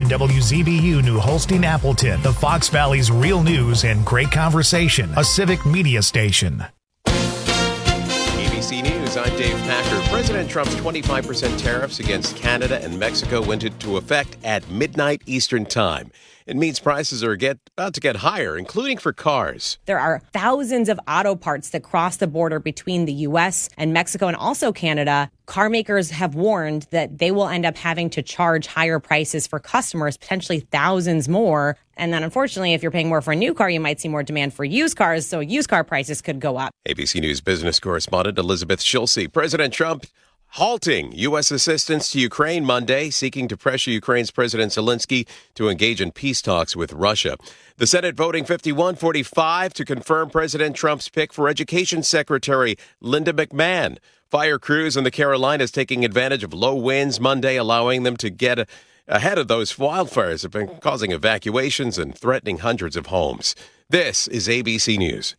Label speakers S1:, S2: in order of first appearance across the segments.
S1: WZBU New Holstein Appleton, the Fox Valley's real news and great conversation, a civic media station.
S2: ABC News, I'm Dave Packer. President Trump's 25% tariffs against Canada and Mexico went into effect at midnight Eastern Time. It means prices are about to get higher, including for cars.
S3: There are thousands of auto parts that cross the border between the U.S. and Mexico and also Canada. Car makers have warned that they will end up having to charge higher prices for customers, potentially thousands more. And then, unfortunately, if you're paying more for a new car, you might see more demand for used cars, so used car prices could go up.
S2: ABC News business correspondent Elizabeth Schulze. President Trump halting U.S. assistance to Ukraine Monday, seeking to pressure Ukraine's President Zelensky to engage in peace talks with Russia. The Senate voting 51-45 to confirm President Trump's pick for Education Secretary Linda McMahon. Fire crews in the Carolinas taking advantage of low winds Monday, allowing them to get ahead of those wildfires that have been causing evacuations and threatening hundreds of homes. This is ABC News.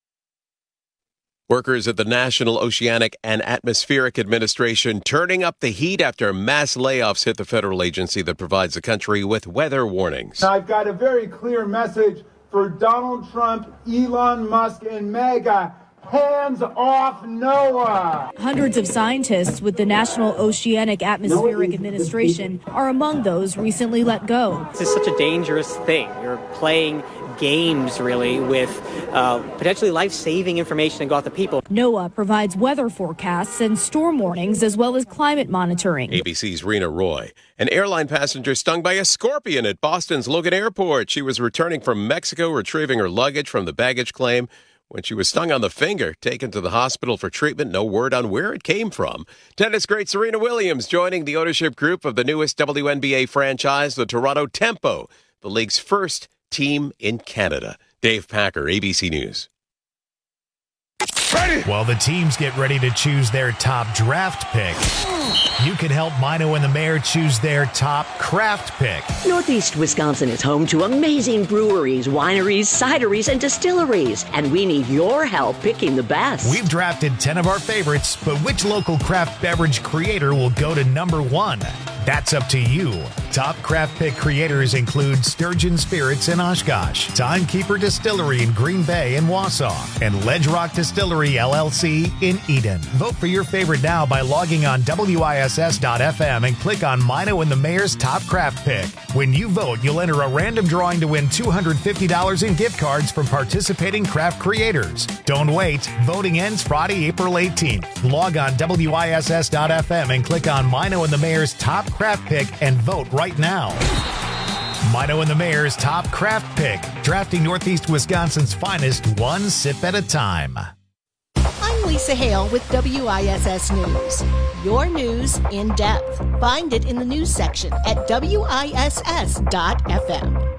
S2: Workers at the National Oceanic and Atmospheric Administration turning up the heat after mass layoffs hit the federal agency that provides the country with weather warnings.
S4: I've got a very clear message for Donald Trump, Elon Musk, and MAGA. Hands off NOAA!
S5: Hundreds of scientists with the National Oceanic Atmospheric Administration are among those recently let go.
S6: This is such a dangerous thing. You're playing games, really, with potentially life-saving information and go out to people.
S5: NOAA provides weather forecasts and storm warnings as well as climate monitoring.
S2: ABC's Rena Roy. An airline passenger stung by a scorpion at Boston's Logan Airport. She was returning from Mexico, retrieving her luggage from the baggage claim when she was stung on the finger, taken to the hospital for treatment. No word on where it came from. Tennis great Serena Williams joining the ownership group of the newest WNBA franchise, the Toronto Tempo, the league's first team in Canada. Dave Packer, ABC News.
S1: Ready? While the teams get ready to choose their top draft pick, you can help Mino and the Mayor choose their top craft pick.
S7: Northeast Wisconsin is home to amazing breweries, wineries, cideries, and distilleries, and we need your help picking the best.
S1: We've drafted 10 of our favorites, but which local craft beverage creator will go to number one? That's up to you. Top craft pick creators include Sturgeon Spirits in Oshkosh, Timekeeper Distillery in Green Bay and Wausau, and Ledge Rock Distillery LLC in Eden. Vote for your favorite now by logging on WISS.FM and click on Mino and the Mayor's Top Craft Pick. When you vote, you'll enter a random drawing to win $250 in gift cards from participating craft creators. Don't wait. Voting ends Friday, April 18th. Log on WISS.FM and click on Mino and the Mayor's Top Craft Pick and vote right now. Mino and the Mayor's Top Craft Pick, drafting Northeast Wisconsin's finest one sip at a time.
S8: I'm Lisa Hale with WISS News. Your news in depth. Find it in the news section at WISS.FM.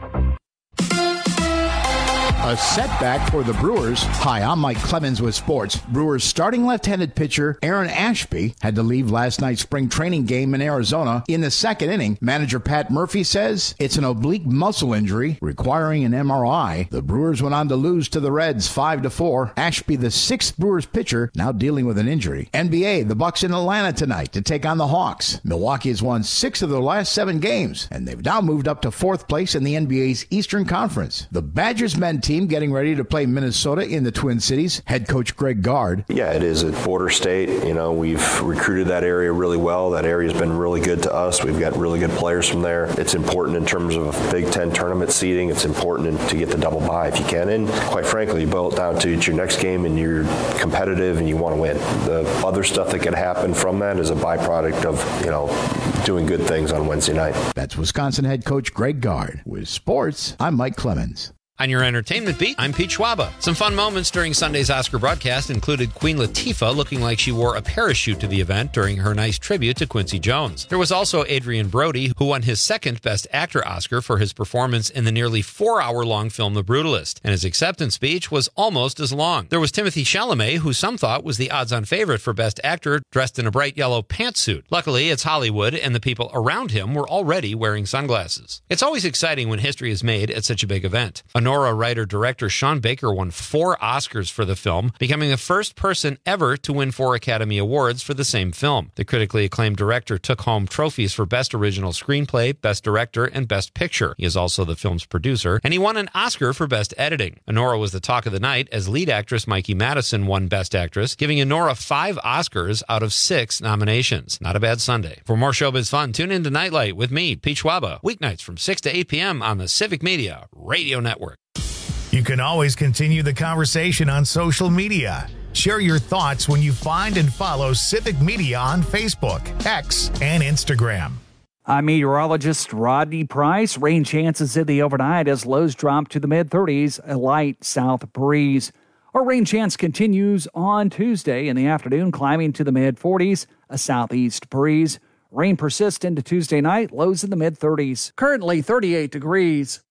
S9: A setback for the Brewers. Hi, I'm Mike Clemens with sports. Brewers starting left-handed pitcher Aaron Ashby had to leave last night's spring training game in Arizona in the second inning. Manager Pat Murphy says it's an oblique muscle injury requiring an MRI. The Brewers went on to lose to the Reds 5-4. Ashby, the sixth Brewers pitcher, now dealing with an injury. NBA, the Bucks in Atlanta tonight to take on the Hawks. Milwaukee has won 6 of their last 7 games, and they've now moved up to 4th place in the NBA's Eastern Conference. The Badgers men team getting ready to play Minnesota in the Twin Cities. Head coach Greg Gard.
S10: Yeah, it is a border state. You know, we've recruited that area really well. That area's been really good to us. We've got really good players from there. It's important in terms of Big Ten tournament seeding. It's important to get the double bye if you can. And quite frankly, you boil it down to it's your next game and you're competitive and you want to win. The other stuff that could happen from that is a byproduct of, doing good things on Wednesday night.
S9: That's Wisconsin head coach Greg Gard. With sports, I'm Mike Clemens.
S11: On your entertainment beat, I'm Pete Schwaba. Some fun moments during Sunday's Oscar broadcast included Queen Latifah looking like she wore a parachute to the event during her nice tribute to Quincy Jones. There was also Adrian Brody, who won his second Best Actor Oscar for his performance in the nearly 4-hour-long film The Brutalist, and his acceptance speech was almost as long. There was Timothée Chalamet, who some thought was the odds-on favorite for Best Actor, dressed in a bright yellow pantsuit. Luckily, it's Hollywood, and the people around him were already wearing sunglasses. It's always exciting when history is made at such a big event. A Anora writer-director Sean Baker won 4 Oscars for the film, becoming the first person ever to win 4 Academy Awards for the same film. The critically acclaimed director took home trophies for Best Original Screenplay, Best Director, and Best Picture. He is also the film's producer, and he won an Oscar for Best Editing. Anora was the talk of the night as lead actress Mikey Madison won Best Actress, giving Anora 5 Oscars out of 6 nominations. Not a bad Sunday. For more showbiz fun, tune in to Nightlight with me, Pete Schwaba, weeknights from 6 to 8 p.m. on the Civic Media Radio Network.
S1: You can always continue the conversation on social media. Share your thoughts when you find and follow Civic Media on Facebook, X, and Instagram.
S12: I'm meteorologist Rodney Price. Rain chances in the overnight as lows drop to the mid-30s, a light south breeze. Our rain chance continues on Tuesday in the afternoon, climbing to the mid-40s, a southeast breeze. Rain persists into Tuesday night, lows in the mid-30s. Currently 38 degrees.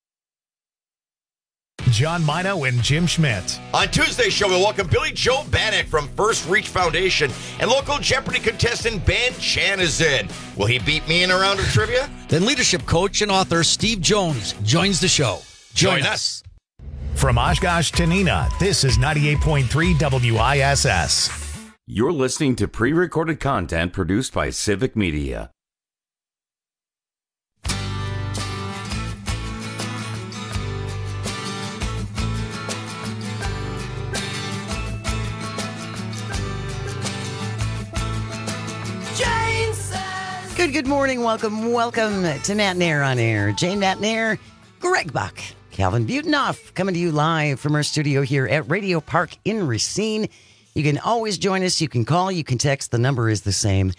S1: John Mino and Jim Schmidt.
S13: On Tuesday's show, we'll welcome Billy Joe Bannock from First Reach Foundation, and local Jeopardy contestant Ben Chan is in. Will he beat me in a round of trivia?
S14: Then leadership coach and author Steve Jones joins the show. Join us.
S1: From Oshkosh to Neenah, this is 98.3 WISS.
S15: You're listening to pre-recorded content produced by Civic Media.
S16: Good morning. Welcome to Matt Nair on Air. Jane Matt Nair, Greg Buck, Calvin Butenoff, coming to you live from our studio here at Radio Park in Racine. You can always join us. You can call, you can text. The number is the same,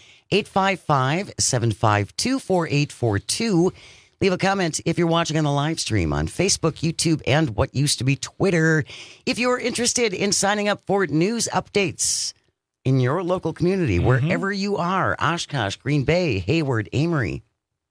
S16: 855-752-4842. Leave a comment if you're watching on the live stream on Facebook, YouTube, and what used to be Twitter. If you're interested in signing up for news updates in your local community, wherever you are, Oshkosh, Green Bay, Hayward, Amory.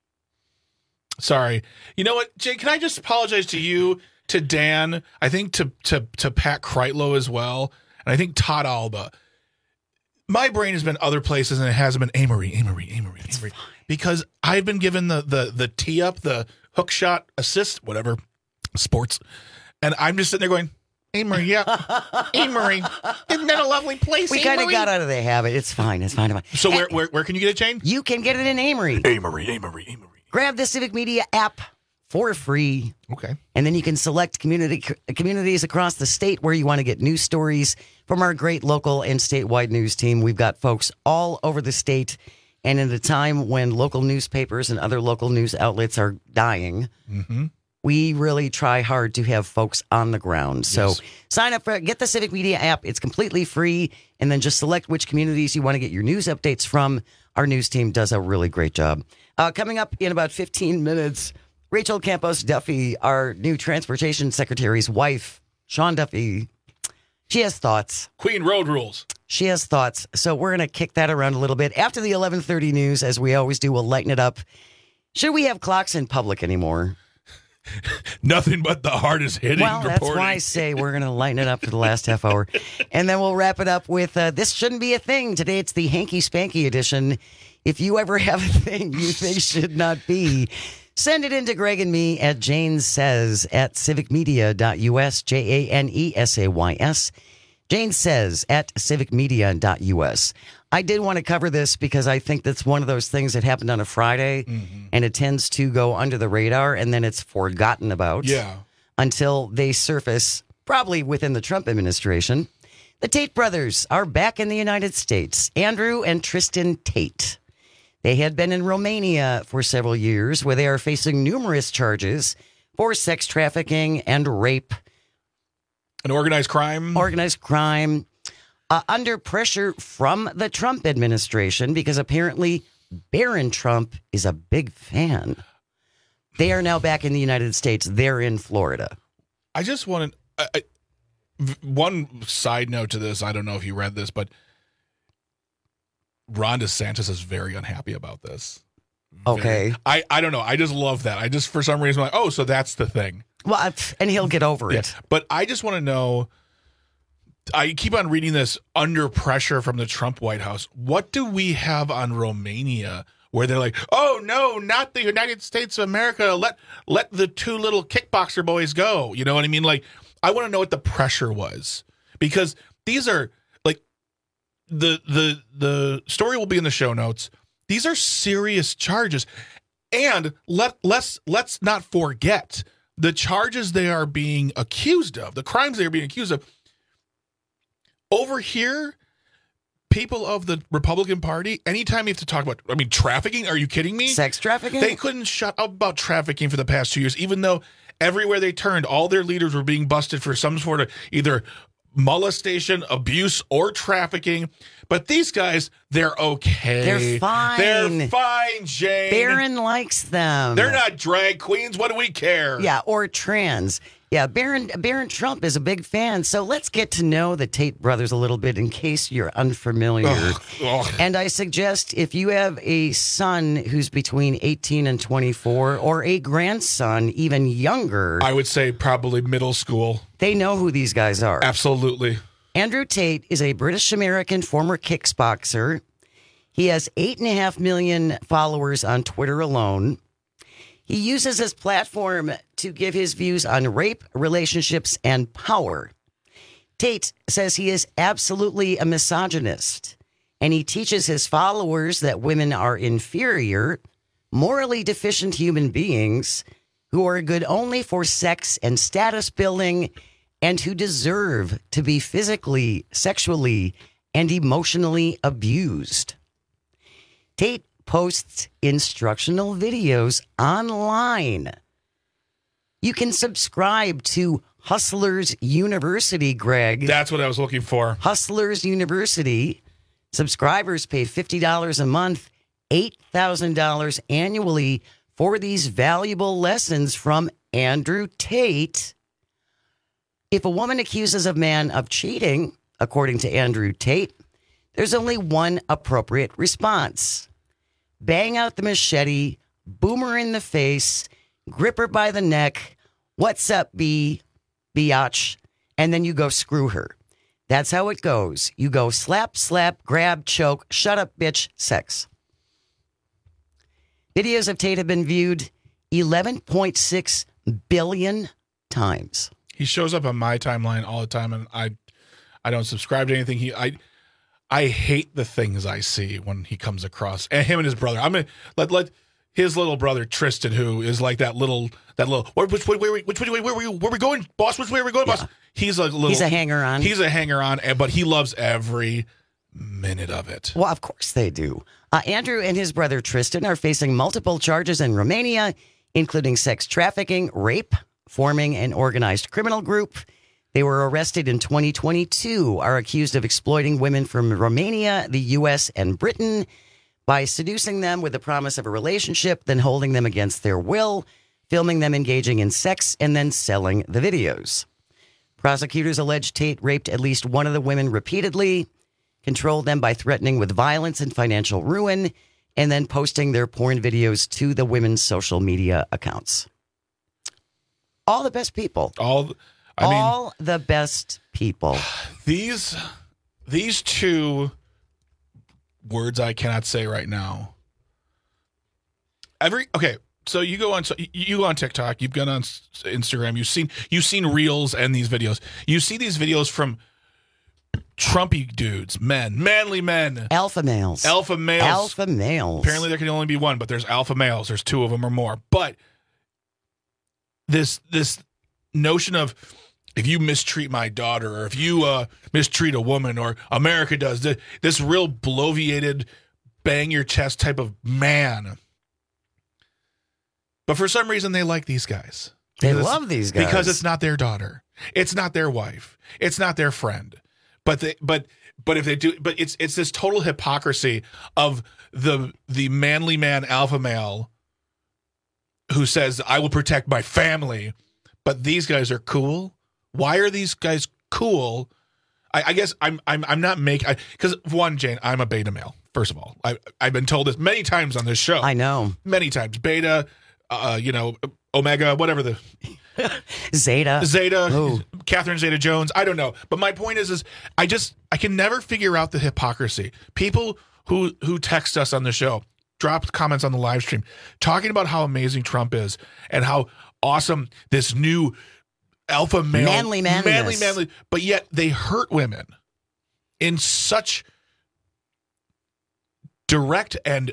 S17: Sorry. You know what, Jay, can I just apologize to you, to Dan, I think to Pat Kreitlow as well, and I think Todd Alba. My brain has been other places, and it hasn't been Amory. Because I've been given the tee up, the hook shot assist, whatever, sports, and I'm just sitting there going, Amory, yeah. Amory. Isn't that a lovely place,
S16: We kind of got out of the habit. It's fine.
S17: So where can you get it, Jane?
S16: You can get it in Amory.
S17: Amory.
S16: Grab the Civic Media app for free.
S17: Okay.
S16: And then you can select communities across the state where you want to get news stories from our great local and statewide news team. We've got folks all over the state. And in a time when local newspapers and other local news outlets are dying, we really try hard to have folks on the ground. So sign up get the Civic Media app. It's completely free. And then just select which communities you want to get your news updates from. Our news team does a really great job. Coming up in about 15 minutes, Rachel Campos Duffy, our new transportation secretary's wife, Sean Duffy, she has thoughts.
S17: Queen Road Rules.
S16: She has thoughts. So we're going to kick that around a little bit. After the 11:30 news, as we always do, we'll lighten it up. Should we have clocks in public anymore?
S17: Nothing but the hardest hitting
S16: reporting. That's why I say we're going to lighten it up for the last half hour. And then we'll wrap it up with This Shouldn't Be a Thing. Today it's the Hanky Spanky edition. If you ever have a thing you think should not be, send it in to Greg and me at janesays@civicmedia.us, JANESAYS. Jane Says at civicmedia.us. I did want to cover this because I think that's one of those things that happened on a Friday, and it tends to go under the radar, and then it's forgotten about until they surface, probably within the Trump administration. The Tate brothers are back in the United States. Andrew and Tristan Tate. They had been in Romania for several years, where they are facing numerous charges for sex trafficking and rape.
S17: And organized crime.
S16: Under pressure from the Trump administration, because apparently Barron Trump is a big fan. They are now back in the United States. They're in Florida.
S17: I just wanted one side note to this. I don't know if you read this, but Ron DeSantis is very unhappy about this.
S16: Okay.
S17: I don't know. I just love that. I just, for some reason, I'm like, oh, so that's the thing.
S16: Well, and he'll get over it.
S17: But I just want to know, I keep on reading this under pressure from the Trump White House. What do we have on Romania where they're like, oh, no, not the United States of America. Let the two little kickboxer boys go. You know what I mean? Like, I want to know what the pressure was, because these are like the story will be in the show notes. These are serious charges. And let's not forget the charges they are being accused of, the crimes they are being accused of. Over here, people of the Republican Party, anytime you have to talk about, trafficking, are you kidding me?
S16: Sex trafficking?
S17: They couldn't shut up about trafficking for the past 2 years, even though everywhere they turned, all their leaders were being busted for some sort of either molestation, abuse, or trafficking. But these guys, they're okay.
S16: They're fine.
S17: They're fine, Jane.
S16: Barron likes them.
S17: They're not drag queens. What do we care?
S16: Yeah, or trans. Yeah, Barron Trump is a big fan. So let's get to know the Tate brothers a little bit in case you're unfamiliar. And I suggest if you have a son who's between 18 and 24 or a grandson even younger.
S17: I would say probably middle school.
S16: They know who these guys are.
S17: Absolutely.
S16: Andrew Tate is a British-American former kickboxer. He has 8.5 million followers on Twitter alone. He uses his platform to give his views on rape, relationships, and power. Tate says he is absolutely a misogynist, and he teaches his followers that women are inferior, morally deficient human beings who are good only for sex and status building, and who deserve to be physically, sexually, and emotionally abused. Tate posts instructional videos online. You can subscribe to Hustlers University, Greg.
S17: That's what I was looking for.
S16: Hustlers University. Subscribers pay $50 a month, $8,000 annually for these valuable lessons from Andrew Tate. If a woman accuses a man of cheating, according to Andrew Tate, there's only one appropriate response. Bang out the machete, boom her in the face, grip her by the neck, what's up, biatch, and then you go screw her. That's how it goes. You go slap, slap, grab, choke, shut up, bitch, sex. Videos of Tate have been viewed 11.6 billion times.
S17: He shows up on my timeline all the time, and I don't subscribe to anything. I hate the things I see when he comes across, and him and his brother. I'm gonna let his little brother Tristan, who is like that little. Which way where we going, boss? Which way are we going, boss? He's a
S16: hanger on.
S17: He's a hanger on, but he loves every minute of it.
S16: Well, of course they do. Andrew and his brother Tristan are facing multiple charges in Romania, including sex trafficking, rape, forming an organized criminal group. They were arrested in 2022, are accused of exploiting women from Romania, the U.S., and Britain by seducing them with the promise of a relationship, then holding them against their will, filming them engaging in sex, and then selling the videos. Prosecutors allege Tate raped at least one of the women repeatedly, controlled them by threatening with violence and financial ruin, and then posting their porn videos to the women's social media accounts. All the best people. All the best people.
S17: These two words I cannot say right now. So you go on TikTok, you've gone on Instagram, you've seen reels and these videos. You see these videos from Trumpy dudes, manly men,
S16: alpha males.
S17: Apparently there can only be one, but there's alpha males. There's two of them or more. But this notion of, if you mistreat my daughter, or if you mistreat a woman, or America does this real bloviated, bang your chest type of man. But for some reason, they like these guys.
S16: They love these guys
S17: because it's not their daughter, it's not their wife, it's not their friend. But if they do, but it's this total hypocrisy of the manly man, alpha male, who says, I will protect my family, but these guys are cool. Why are these guys cool? I guess I'm not making, because one, Jane, I'm a beta male. First of all, I've been told this many times on this show.
S16: I know,
S17: many times. Beta, Omega, whatever the
S16: Zeta,
S17: Ooh. Catherine Zeta-Jones. I don't know, but my point is I can never figure out the hypocrisy. People who text us on the show, dropped comments on the live stream talking about how amazing Trump is and how awesome this new alpha male, manly, but yet they hurt women in such direct and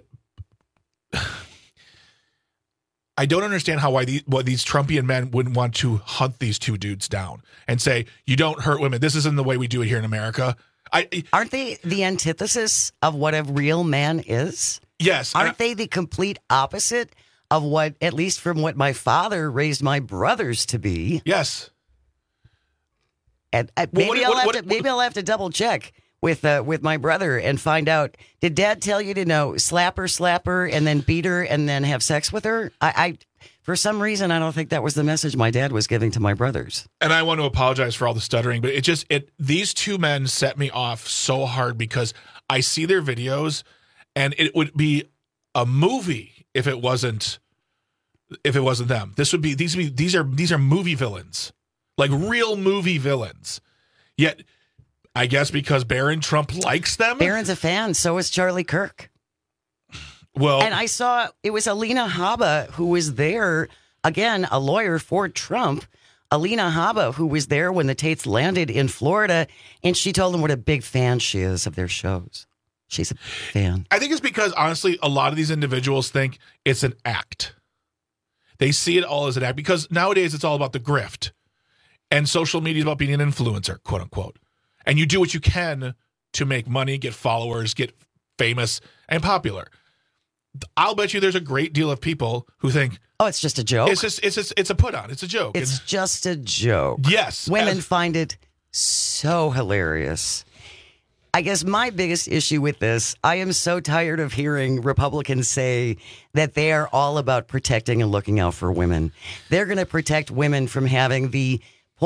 S17: I don't understand why these Trumpian men wouldn't want to hunt these two dudes down and say, you don't hurt women. This isn't the way we do it here in America.
S16: Aren't they the antithesis of what a real man is?
S17: Yes.
S16: Aren't they the complete opposite of what, at least from what my father raised my brothers to be?
S17: Yes.
S16: And maybe I'll have to double check with my brother and find out, did Dad tell you to slap her and then beat her and then have sex with her? I for some reason I don't think that was the message my dad was giving to my brothers.
S17: And I want to apologize for all the stuttering, but these two men set me off so hard because I see their videos and it would be a movie if it wasn't them. These are movie villains. Like real movie villains. Yet I guess because Barron Trump likes them.
S16: Barron's a fan. So is Charlie Kirk.
S17: Well,
S16: and I saw it was Alina Habba who was there, again, a lawyer for Trump. Alina Habba, who was there when the Tates landed in Florida, and she told them what a big fan she is of their shows. She's a fan.
S17: I think it's because, honestly, a lot of these individuals think it's an act. They see it all as an act because nowadays it's all about the grift. And social media is about being an influencer, quote unquote. And you do what you can to make money, get followers, get famous and popular. I'll bet you there's a great deal of people who think,
S16: oh, it's just a joke.
S17: It's a put on. It's a joke.
S16: It's just a joke.
S17: Yes.
S16: Women find it so hilarious. I guess my biggest issue with this, I am so tired of hearing Republicans say that they are all about protecting and looking out for women. They're going to protect women from having the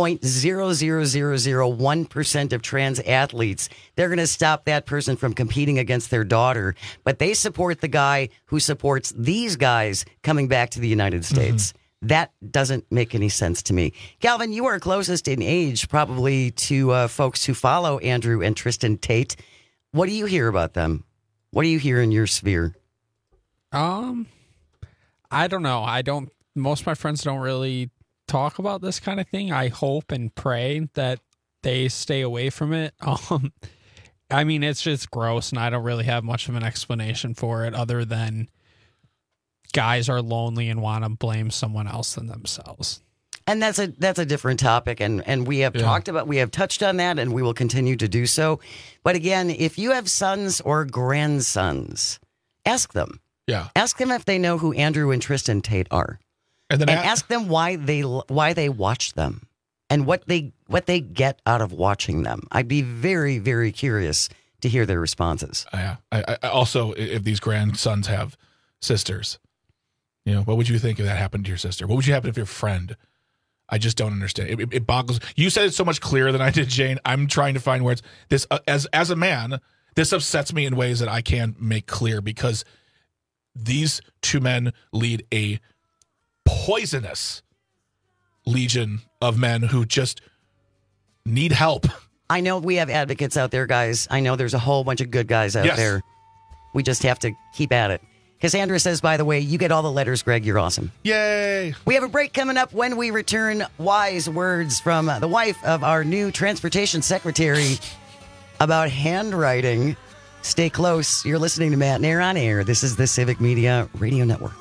S16: 0.00001% of trans athletes. They're going to stop that person from competing against their daughter. But they support the guy who supports these guys coming back to the United States. Mm-hmm. That doesn't make any sense to me. Galvin, you are closest in age probably to folks who follow Andrew and Tristan Tate. What do you hear about them? What do you hear in your sphere?
S18: I don't know. Most of my friends don't really talk about this kind of thing. I hope and pray that they stay away from it. I mean, it's just gross, and I don't really have much of an explanation for it other than guys are lonely and want to blame someone else than themselves.
S16: And that's a different topic, and we have touched on that, and we will continue to do so. But again, if you have sons or grandsons, ask them.
S17: Yeah.
S16: Ask them if they know who Andrew and Tristan Tate are. And ask them why they watch them and what they get out of watching them. I'd be very, very curious to hear their responses.
S17: Yeah. I also, if these grandsons have sisters, what would you think if that happened to your sister? What would you happen if your friend? I just don't understand. It boggles. You said it so much clearer than I did, Jane. I'm trying to find words. This, as a man, this upsets me in ways that I can't make clear because these two men lead a poisonous legion of men who just need help.
S16: I know we have advocates out there, guys. I know there's a whole bunch of good guys out there. We just have to keep at it. Cassandra says, by the way, you get all the letters, Greg. You're awesome.
S17: Yay.
S16: We have a break coming up. When we return, wise words from the wife of our new transportation secretary about handwriting. Stay close. You're listening to Matt and Air on Air. This is the Civic Media Radio Network.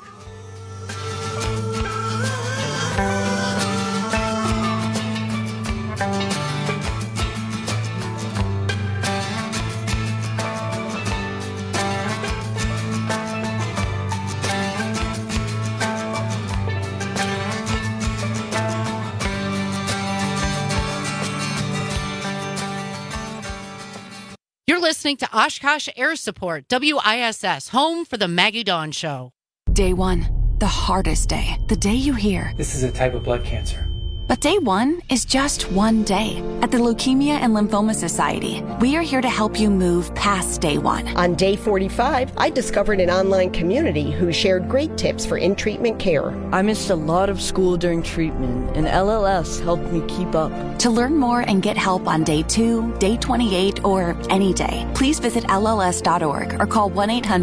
S19: Listening to Oshkosh Air Support, WISS, home for the Maggie Dawn Show.
S20: Day one, the hardest day. The day you hear,
S21: this is a type of blood cancer.
S20: But day one is just one day. At the Leukemia and Lymphoma Society, we are here to help you move past day one.
S21: On day 45, I discovered an online community who shared great tips for in-treatment care.
S22: I missed a lot of school during treatment, and LLS helped me keep up.
S20: To learn more and get help on day 2, day 28, or any day, please visit LLS.org or call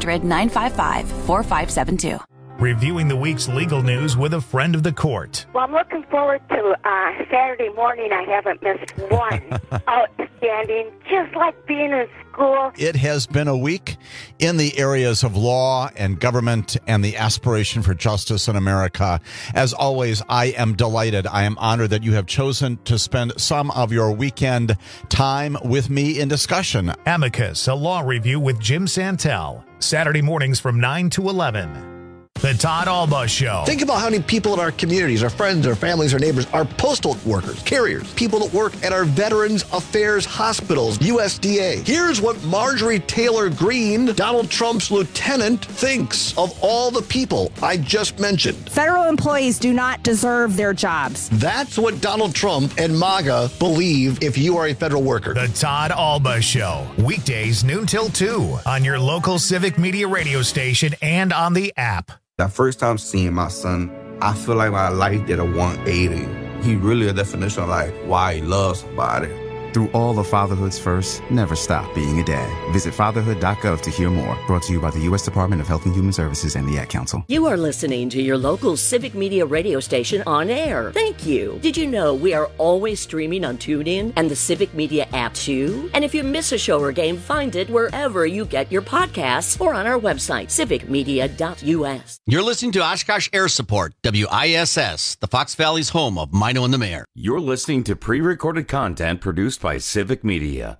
S20: 1-800-955-4572.
S1: Reviewing the week's legal news with a friend of the court.
S23: Well, I'm looking forward to Saturday morning. I haven't missed one. Outstanding, just like being in school.
S24: It has been a week in the areas of law and government and the aspiration for justice in America. As always, I am delighted. I am honored that you have chosen to spend some of your weekend time with me in discussion.
S1: Amicus, a law review with Jim Santel. Saturday mornings from 9 to 11. The Todd Alba Show.
S25: Think about how many people in our communities, our friends, our families, our neighbors, our postal workers, carriers, people that work at our Veterans Affairs hospitals, USDA. Here's what Marjorie Taylor Greene, Donald Trump's lieutenant, thinks of all the people I just mentioned.
S26: Federal employees do not deserve their jobs.
S25: That's what Donald Trump and MAGA believe if you are a federal worker.
S1: The Todd Alba Show. Weekdays noon till 2 on your local Civic Media radio station and on the app.
S27: That first time seeing my son, I feel like my life did a 180. He really a definition of like why he loves somebody.
S28: Through all of fatherhood's first, never stop being a dad. Visit fatherhood.gov to hear more. Brought to you by the U.S. Department of Health and Human Services and the Ad Council.
S7: You are listening to your local Civic Media radio station on air. Thank you. Did you know we are always streaming on TuneIn and the Civic Media app too? And if you miss a show or game, find it wherever you get your podcasts or on our website, civicmedia.us.
S14: You're listening to Oshkosh Air Support, WISS, the Fox Valley's home of Mino and the Mayor.
S15: You're listening to pre-recorded content produced by Civic Media.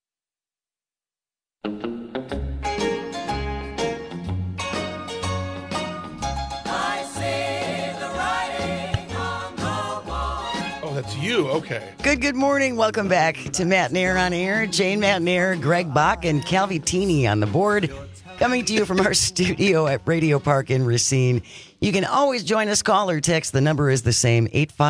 S17: Oh, that's you. Okay.
S16: Good morning. Welcome back to Matt Nair on air. Jane Matt Nair, Greg Bach, and Calvi Tini on the board. Coming to you from our studio at Radio Park in Racine. You can always join us, call or text. The number is the same,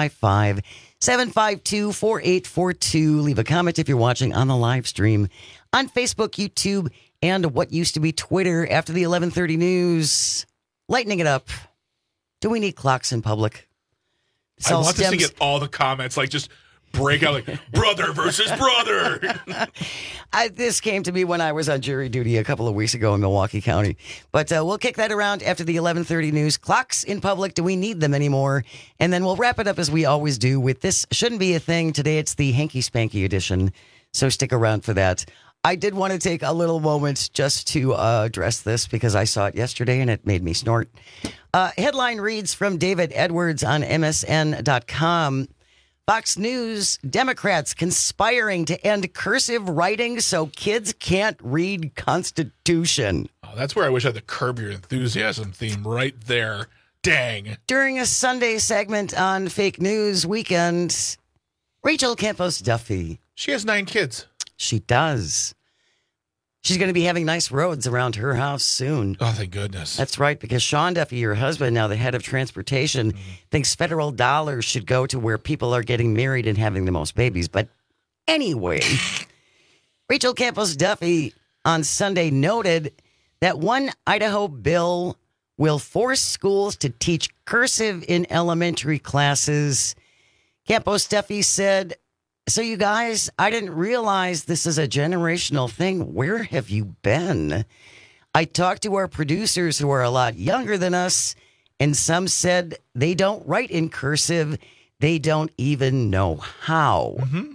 S16: 855-752-4842. Leave a comment if you're watching on the live stream on Facebook, YouTube, and what used to be Twitter after the 11:30 news. Lightening it up. Do we need clocks in public?
S17: I want this to get all the comments, like just break out like brother versus brother.
S16: This came to me when I was on jury duty a couple of weeks ago in Milwaukee County. But we'll kick that around after the 11:30 news. Clocks in public, do we need them anymore? And then we'll wrap it up as we always do with This Shouldn't Be a Thing. Today it's the Hanky Spanky edition, so stick around for that. I did want to take a little moment just to address this because I saw it yesterday and it made me snort. Headline reads from David Edwards on MSN.com. Fox News, Democrats conspiring to end cursive writing so kids can't read Constitution.
S17: Oh, that's where I wish I had the Curb Your Enthusiasm theme right there. Dang.
S16: During a Sunday segment on Fake News Weekend, Rachel Campos Duffy.
S17: She has 9 kids.
S16: She does. She's going to be having nice roads around her house soon.
S17: Oh, thank goodness.
S16: That's right, because Sean Duffy, your husband, now the head of transportation, thinks federal dollars should go to where people are getting married and having the most babies. But anyway, Rachel Campos Duffy on Sunday noted that one Idaho bill will force schools to teach cursive in elementary classes. Campos Duffy said, "So you guys, I didn't realize this is a generational thing. Where have you been? I talked to our producers who are a lot younger than us, and some said they don't write in cursive. They don't even know how." Mm-hmm.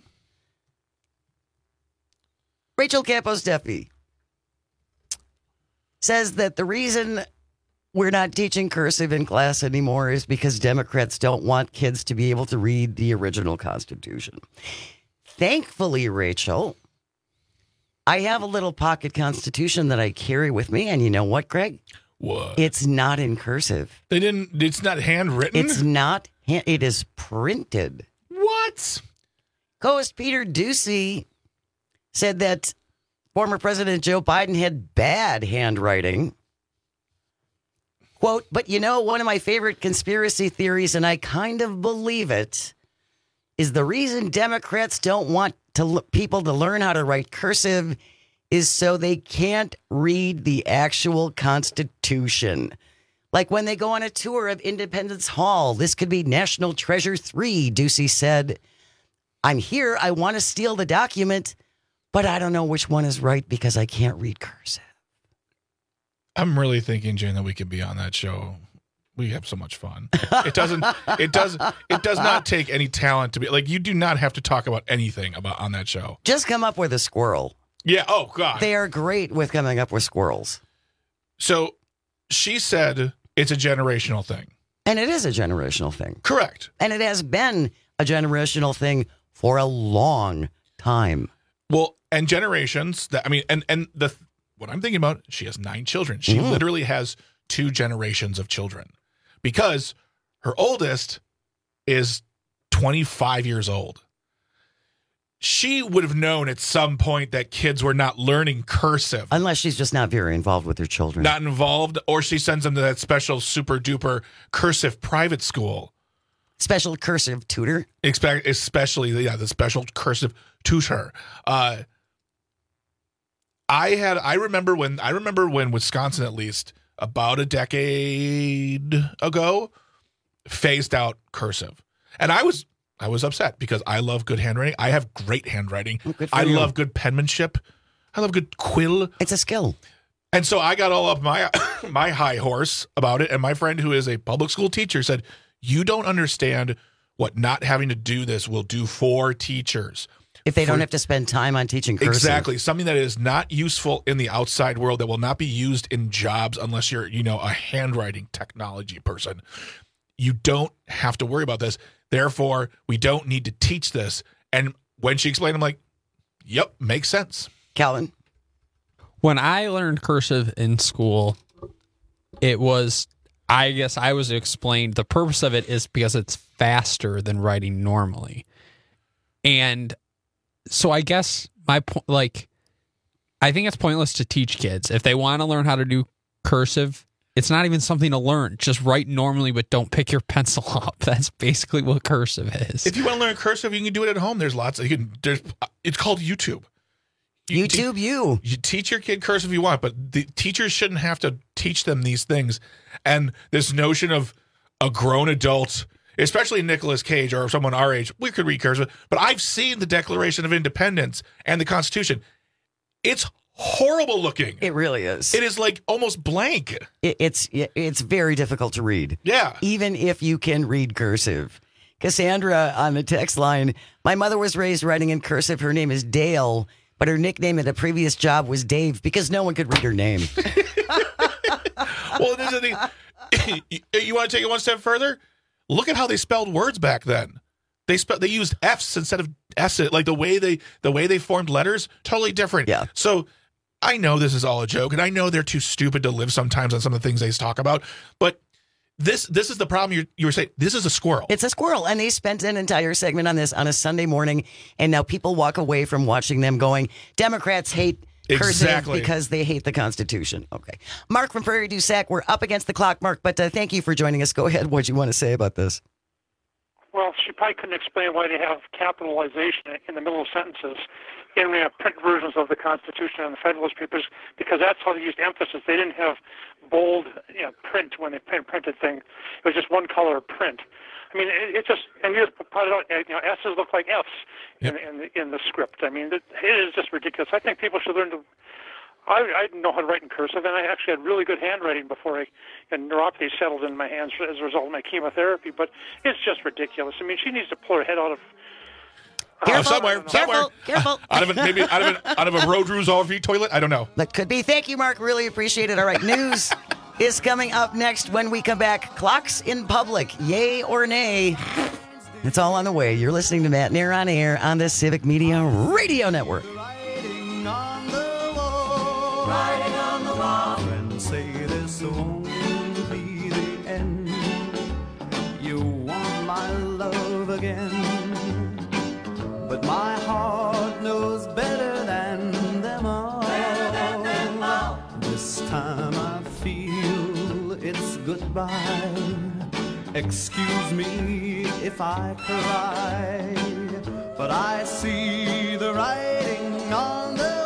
S16: Rachel Campos Duffy says that the reason we're not teaching cursive in class anymore is because Democrats don't want kids to be able to read the original Constitution. Thankfully, Rachel, I have a little pocket Constitution that I carry with me. And you know what, Greg?
S17: What?
S16: It's not in cursive.
S17: It's not handwritten?
S16: It's not. It is printed.
S17: What?
S16: Co-host Peter Doocy said that former President Joe Biden had bad handwriting. Quote, "But you know, one of my favorite conspiracy theories, and I kind of believe it, is the reason Democrats don't want people to learn how to write cursive is so they can't read the actual Constitution. Like when they go on a tour of Independence Hall, this could be National Treasure 3, Ducey said. I'm here, I want to steal the document, but I don't know which one is right because I can't read cursive.
S17: I'm really thinking, Jane, that we could be on that show. We have so much fun. It does not take any talent to be like, you do not have to talk about anything on that show.
S16: Just come up with a squirrel.
S17: Yeah. Oh God.
S16: They are great with coming up with squirrels.
S17: So she said it's a generational thing.
S16: And it is a generational thing.
S17: Correct.
S16: And it has been a generational thing for a long time.
S17: Well, and generations that, I mean, and what I'm thinking about, she has 9 children. She literally has 2 generations of children because her oldest is 25 years old. She would have known at some point that kids were not learning cursive.
S16: Unless she's just not very involved with her children.
S17: Not involved, or she sends them to that special super duper cursive private school.
S16: Special cursive tutor?
S17: Especially, the special cursive tutor. I remember when Wisconsin, at least about a decade ago, phased out cursive. And I was upset because I love good handwriting. I have great handwriting. I love good penmanship. I love good quill.
S16: It's a skill.
S17: And so I got all up my high horse about it. And my friend, who is a public school teacher, said, "You don't understand what not having to do this will do for teachers.
S16: If they don't have to spend time on teaching cursive."
S17: Exactly. Something that is not useful in the outside world, that will not be used in jobs unless you're, a handwriting technology person. You don't have to worry about this. Therefore, we don't need to teach this. And when she explained, I'm like, yep, makes sense.
S16: Calvin?
S18: When I learned cursive in school, I guess I was explained the purpose of it is because it's faster than writing normally. And so I guess I think it's pointless to teach kids. If they want to learn how to do cursive, it's not even something to learn. Just write normally, but don't pick your pencil up. That's basically what cursive is.
S17: If you want to learn cursive, you can do it at home. There's lots. It's called YouTube. You teach your kid cursive if you want, but the teachers shouldn't have to teach them these things. And this notion of a grown adult, especially Nicolas Cage or someone our age, we could read cursive. But I've seen the Declaration of Independence and the Constitution. It's horrible looking.
S16: It really is.
S17: It is like almost blank.
S16: It's very difficult to read.
S17: Yeah.
S16: Even if you can read cursive. Cassandra on the text line, my mother was raised writing in cursive. Her name is Dale, but her nickname at a previous job was Dave because no one could read her name.
S17: Well, this is the thing. You want to take it one step further? Look at how they spelled words back then. They used F's instead of S's. Like the way they formed letters, totally different.
S16: Yeah.
S17: So I know this is all a joke, and I know they're too stupid to live sometimes on some of the things they talk about, but this is the problem you were saying. This is a squirrel.
S16: It's a squirrel, and they spent an entire segment on this on a Sunday morning, and now people walk away from watching them going, Democrats hate cursive because they hate the Constitution. Okay. Mark from Prairie du Sac, we're up against the clock, Mark, but thank you for joining us. Go ahead. What do you want to say about this?
S2: Well, she probably couldn't explain why they have capitalization in the middle of sentences in print versions of the Constitution and the Federalist Papers, because that's how they used emphasis. They didn't have bold print when they printed things. It was just one color print. I mean, it just, and you just put it out, S's look like F's in the script. I mean, it is just ridiculous. I think people should learn to. I didn't know how to write in cursive, and I actually had really good handwriting before neuropathy settled in my hands as a result of my chemotherapy. But it's just ridiculous. I mean, she needs to pull her head out of.
S17: Somewhere.
S16: Careful.
S17: out of a road resolve toilet. I don't know.
S16: That could be. Thank you, Mark. Really appreciate it. All right, news is coming up next when we come back. Clocks in public, yay or nay? It's all on the way. You're listening to Matt Nair on Air on the Civic Media Radio Network.
S3: Writing on the wall. Friends say this won't be the end. You want my love again, but my heart knows better than them all. This time I feel it's goodbye. Excuse me if I cry, but I see the writing on the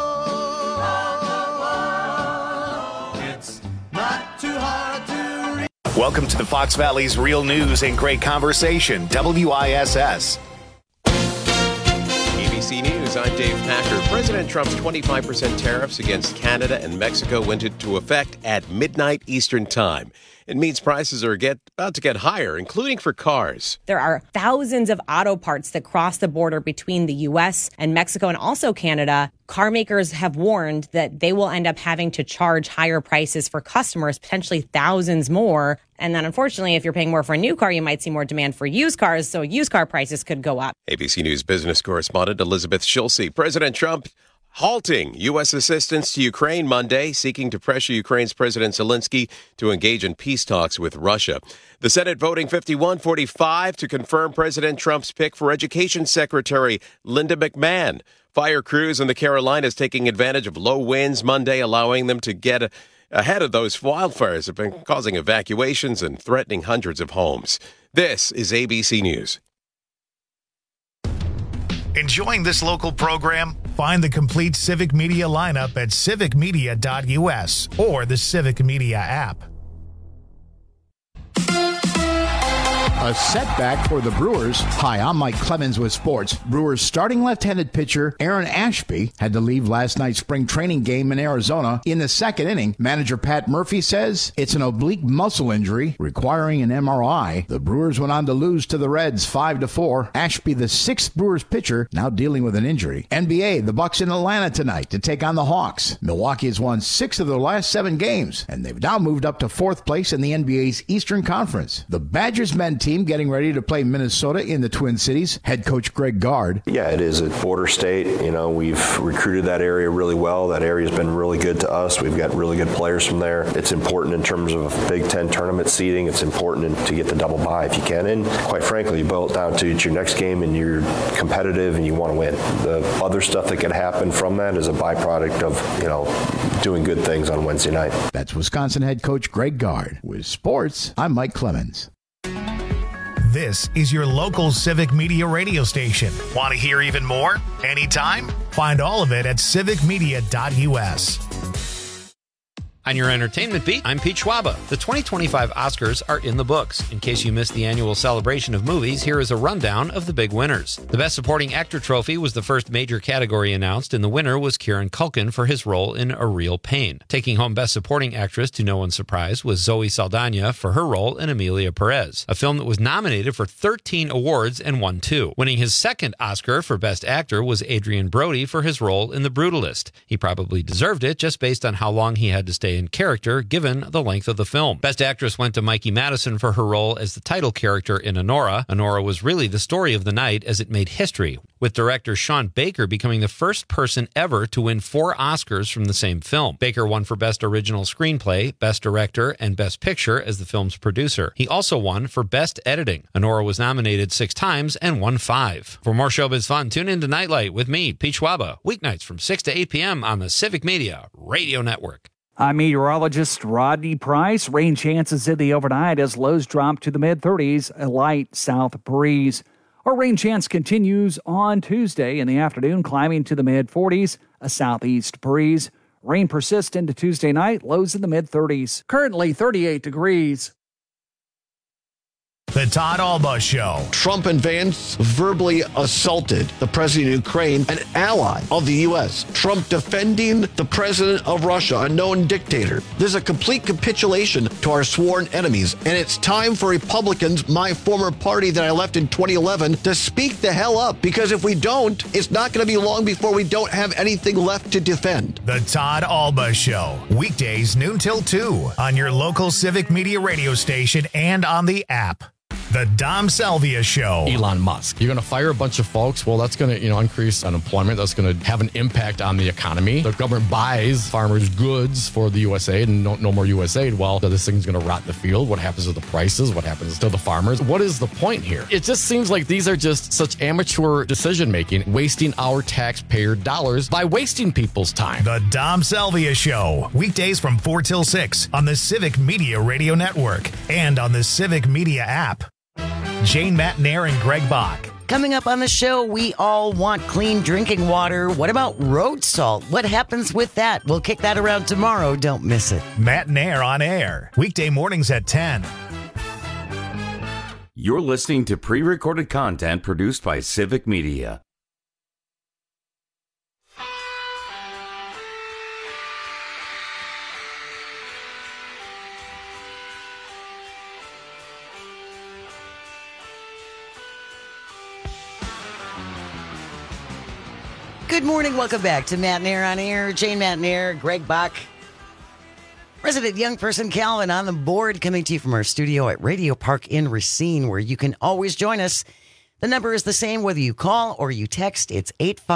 S3: wall. It's not too hard to read.
S1: Welcome to the Fox Valley's Real News and Great Conversation, WISS.
S4: ABC News, I'm Dave Packer. President Trump's 25% tariffs against Canada and Mexico went into effect at midnight Eastern Time. It means prices are about to get higher, including for cars.
S5: There are thousands of auto parts that cross the border between the U.S. and Mexico and also Canada. Car makers have warned that they will end up having to charge higher prices for customers, potentially thousands more. And then, unfortunately, if you're paying more for a new car, you might see more demand for used cars, so used car prices could go up.
S4: ABC News business correspondent Elizabeth Schulze. President Trump halting U.S. assistance to Ukraine Monday, seeking to pressure Ukraine's President Zelensky to engage in peace talks with Russia. The Senate voting 51-45 to confirm President Trump's pick for Education Secretary Linda McMahon. Fire crews in the Carolinas taking advantage of low winds Monday, allowing them to get ahead of those wildfires that have been causing evacuations and threatening hundreds of homes. This is ABC News.
S1: Enjoying this local program? Find the complete Civic Media lineup at civicmedia.us or the Civic Media app.
S6: A setback for the Brewers. Hi, I'm Mike Clemens with sports. Brewers starting left-handed pitcher Aaron Ashby had to leave last night's spring training game in Arizona in the second inning. Manager Pat Murphy says it's an oblique muscle injury requiring an MRI. The Brewers went on to lose to the Reds 5-4. Ashby, the sixth Brewers pitcher, now dealing with an injury. NBA, the Bucks in Atlanta tonight to take on the Hawks. Milwaukee has won 6 of their last 7 games, and they've now moved up to 4th place in the NBA's Eastern Conference. The Badgers men team getting ready to play Minnesota in the Twin Cities. Head coach Greg Gard.
S8: Yeah, it is a border state. You know, we've recruited that area really well. That area has been really good to us. We've got really good players from there. It's important in terms of Big Ten tournament seeding. It's important to get the double bye if you can. And quite frankly, you boil it down to it's your next game and you're competitive and you want to win. The other stuff that could happen from that is a byproduct of, doing good things on Wednesday night.
S6: That's Wisconsin head coach Greg Gard. With sports, I'm Mike Clemens.
S1: This is your local Civic Media radio station. Want to hear even more? Anytime? Find all of it at civicmedia.us.
S9: On your entertainment beat, I'm Pete Schwaba. The 2025 Oscars are in the books. In case you missed the annual celebration of movies, here is a rundown of the big winners. The Best Supporting Actor trophy was the first major category announced, and the winner was Kieran Culkin for his role in A Real Pain. Taking home Best Supporting Actress, to no one's surprise, was Zoe Saldana for her role in Emilia Perez, a film that was nominated for 13 awards and won 2. Winning his second Oscar for Best Actor was Adrian Brody for his role in The Brutalist. He probably deserved it just based on how long he had to stay in character given the length of the film. Best Actress went to Mikey Madison for her role as the title character in Anora. Anora was really the story of the night as it made history, with director Sean Baker becoming the first person ever to win 4 Oscars from the same film. Baker won for Best Original Screenplay, Best Director, and Best Picture as the film's producer. He also won for Best Editing. Anora was nominated 6 times and won 5. For more showbiz fun, tune in to Nightlight with me, Pete Schwaba, weeknights from 6 to 8 p.m. on the Civic Media Radio Network.
S10: I'm meteorologist Rodney Price. Rain chances in the overnight as lows drop to the mid-30s, a light south breeze. Our rain chance continues on Tuesday in the afternoon, climbing to the mid-40s, a southeast breeze. Rain persists into Tuesday night, lows in the mid-30s. Currently 38 degrees.
S1: The Todd Alba Show.
S25: Trump and Vance verbally assaulted the president of Ukraine, an ally of the U.S. Trump defending the president of Russia, a known dictator. There's a complete capitulation to our sworn enemies, and it's time for Republicans, my former party that I left in 2011, to speak the hell up, because if we don't, it's not going to be long before we don't have anything left to defend.
S1: The Todd Alba Show. Weekdays noon till 2 on your local Civic Media radio station and on the app. The Dom Salvia Show.
S11: Elon Musk. You're going to fire a bunch of folks. Well, that's going to, increase unemployment. That's going to have an impact on the economy. The government buys farmers' goods for the USAID and no more USAID. Well, this thing's going to rot the field. What happens to the prices? What happens to the farmers? What is the point here? It just seems like these are just such amateur decision making, wasting our taxpayer dollars by wasting people's time.
S1: The Dom Salvia Show. Weekdays from 4 till 6 on the Civic Media Radio Network and on the Civic Media app. Jane Matnair and Greg Bach.
S16: Coming up on the show, we all want clean drinking water. What about road salt? What happens with that? We'll kick that around tomorrow. Don't miss it.
S1: Matnair on air. Weekday mornings at 10.
S15: You're listening to pre-recorded content produced by Civic Media.
S16: Good morning. Welcome back to Matt Nair on Air. Jane Matt Nair, Greg Bach, resident young person Calvin on the board, coming to you from our studio at Radio Park in Racine, where you can always join us. The number is the same whether you call or you text. It's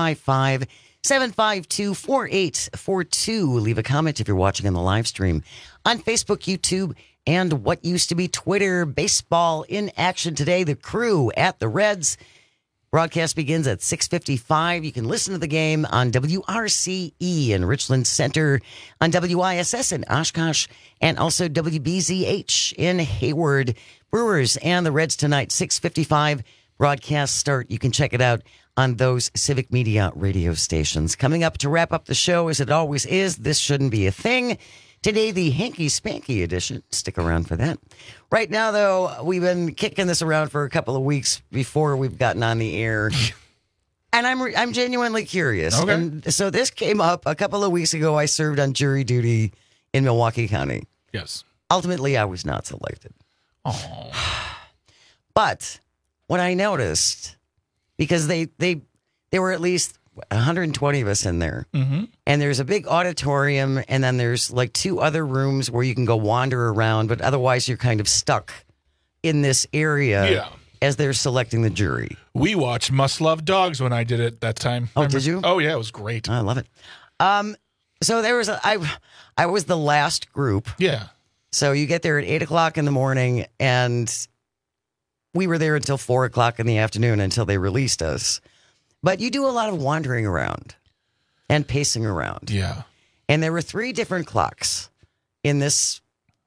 S16: 855-752-4842. Leave a comment if you're watching on the live stream on Facebook, YouTube, and what used to be Twitter. Baseball in action today. The Crew at the Reds. Broadcast begins at 6:55. You can listen to the game on WRCE in Richland Center, on WISS in Oshkosh, and also WBZH in Hayward. Brewers and the Reds tonight, 6:55 broadcast start. You can check it out on those Civic Media radio stations. Coming up to wrap up the show, as it always is, This Shouldn't Be a Thing. Today, the Hanky Spanky edition. Stick around for that. Right now, though, we've been kicking this around for a couple of weeks before we've gotten on the air. And I'm genuinely curious.
S17: Okay.
S16: And so this came up a couple of weeks ago. I served on jury duty in Milwaukee County.
S17: Yes.
S16: Ultimately, I was not selected.
S17: Oh.
S16: But what I noticed, because they were at least 120 of us in there.
S17: Mm-hmm.
S16: And there's a big auditorium, and then there's like 2 other rooms where you can go wander around, but otherwise you're kind of stuck in this area as they're selecting the jury.
S17: We watched Must Love Dogs when I did it that time.
S16: Oh, did you?
S17: Oh, yeah, it was great.
S16: I love it. So there was I was the last group.
S17: Yeah.
S16: So you get there at 8 o'clock in the morning, and we were there until 4 o'clock in the afternoon until they released us. But you do a lot of wandering around and pacing around.
S17: Yeah.
S16: And there were 3 different clocks in these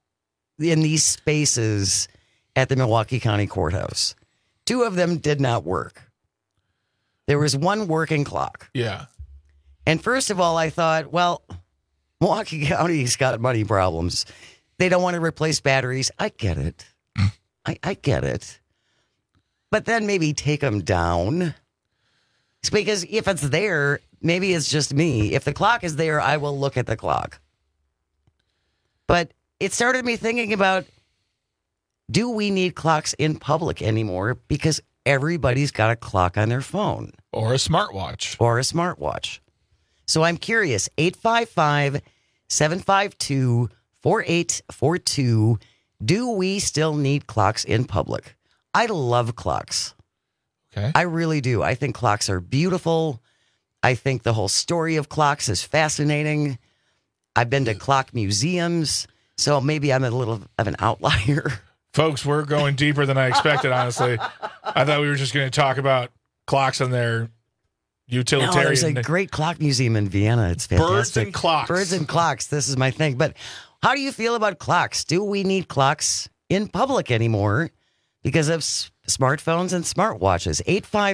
S16: spaces at the Milwaukee County Courthouse. 2 of them did not work. There was one working clock.
S17: Yeah.
S16: And first of all, I thought, well, Milwaukee County's got money problems. They don't want to replace batteries. I get it. I get it. But then maybe take them down. It's because if it's there, maybe it's just me. If the clock is there, I will look at the clock. But it started me thinking about, do we need clocks in public anymore? Because everybody's got a clock on their phone.
S17: Or a smartwatch.
S16: Or a smartwatch. So I'm curious, 855-752-4842. Do we still need clocks in public? I love clocks.
S17: Okay.
S16: I really do. I think clocks are beautiful. I think the whole story of clocks is fascinating. I've been to clock museums, so maybe I'm a little of an outlier.
S17: Folks, we're going deeper than I expected, honestly. I thought we were just going to talk about clocks and their utilitarian.
S16: No, there's a great clock museum in Vienna. It's fantastic.
S17: Birds and clocks.
S16: Birds and clocks. This is my thing. But how do you feel about clocks? Do we need clocks in public anymore because of smartphones and smartwatches?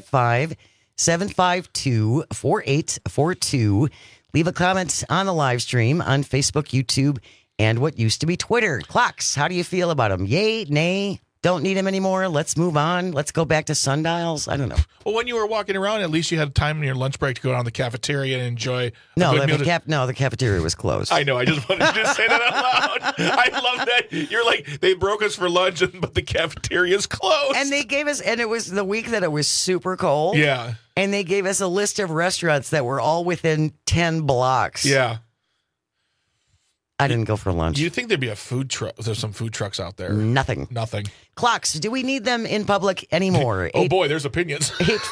S16: 855-752-4842. Leave a comment on the live stream on Facebook, YouTube, and what used to be Twitter. Clocks, how do you feel about them? Yay, nay, don't need them anymore. Let's move on. Let's go back to sundials. I don't know.
S17: Well, when you were walking around, at least you had time in your lunch break to go down to the cafeteria and enjoy.
S16: The cafeteria was closed.
S17: I know. I just wanted to say that out loud. I love that. You're like, they broke us for lunch, but the cafeteria's closed.
S16: And they gave us, and it was the week that it was super cold.
S17: Yeah.
S16: And they gave us a list of restaurants that were all within 10 blocks.
S17: Yeah.
S16: I didn't go for lunch.
S17: You think there'd be a food truck? There's some food trucks out there.
S16: Nothing. Clocks, do we need them in public anymore?
S17: Boy, there's opinions.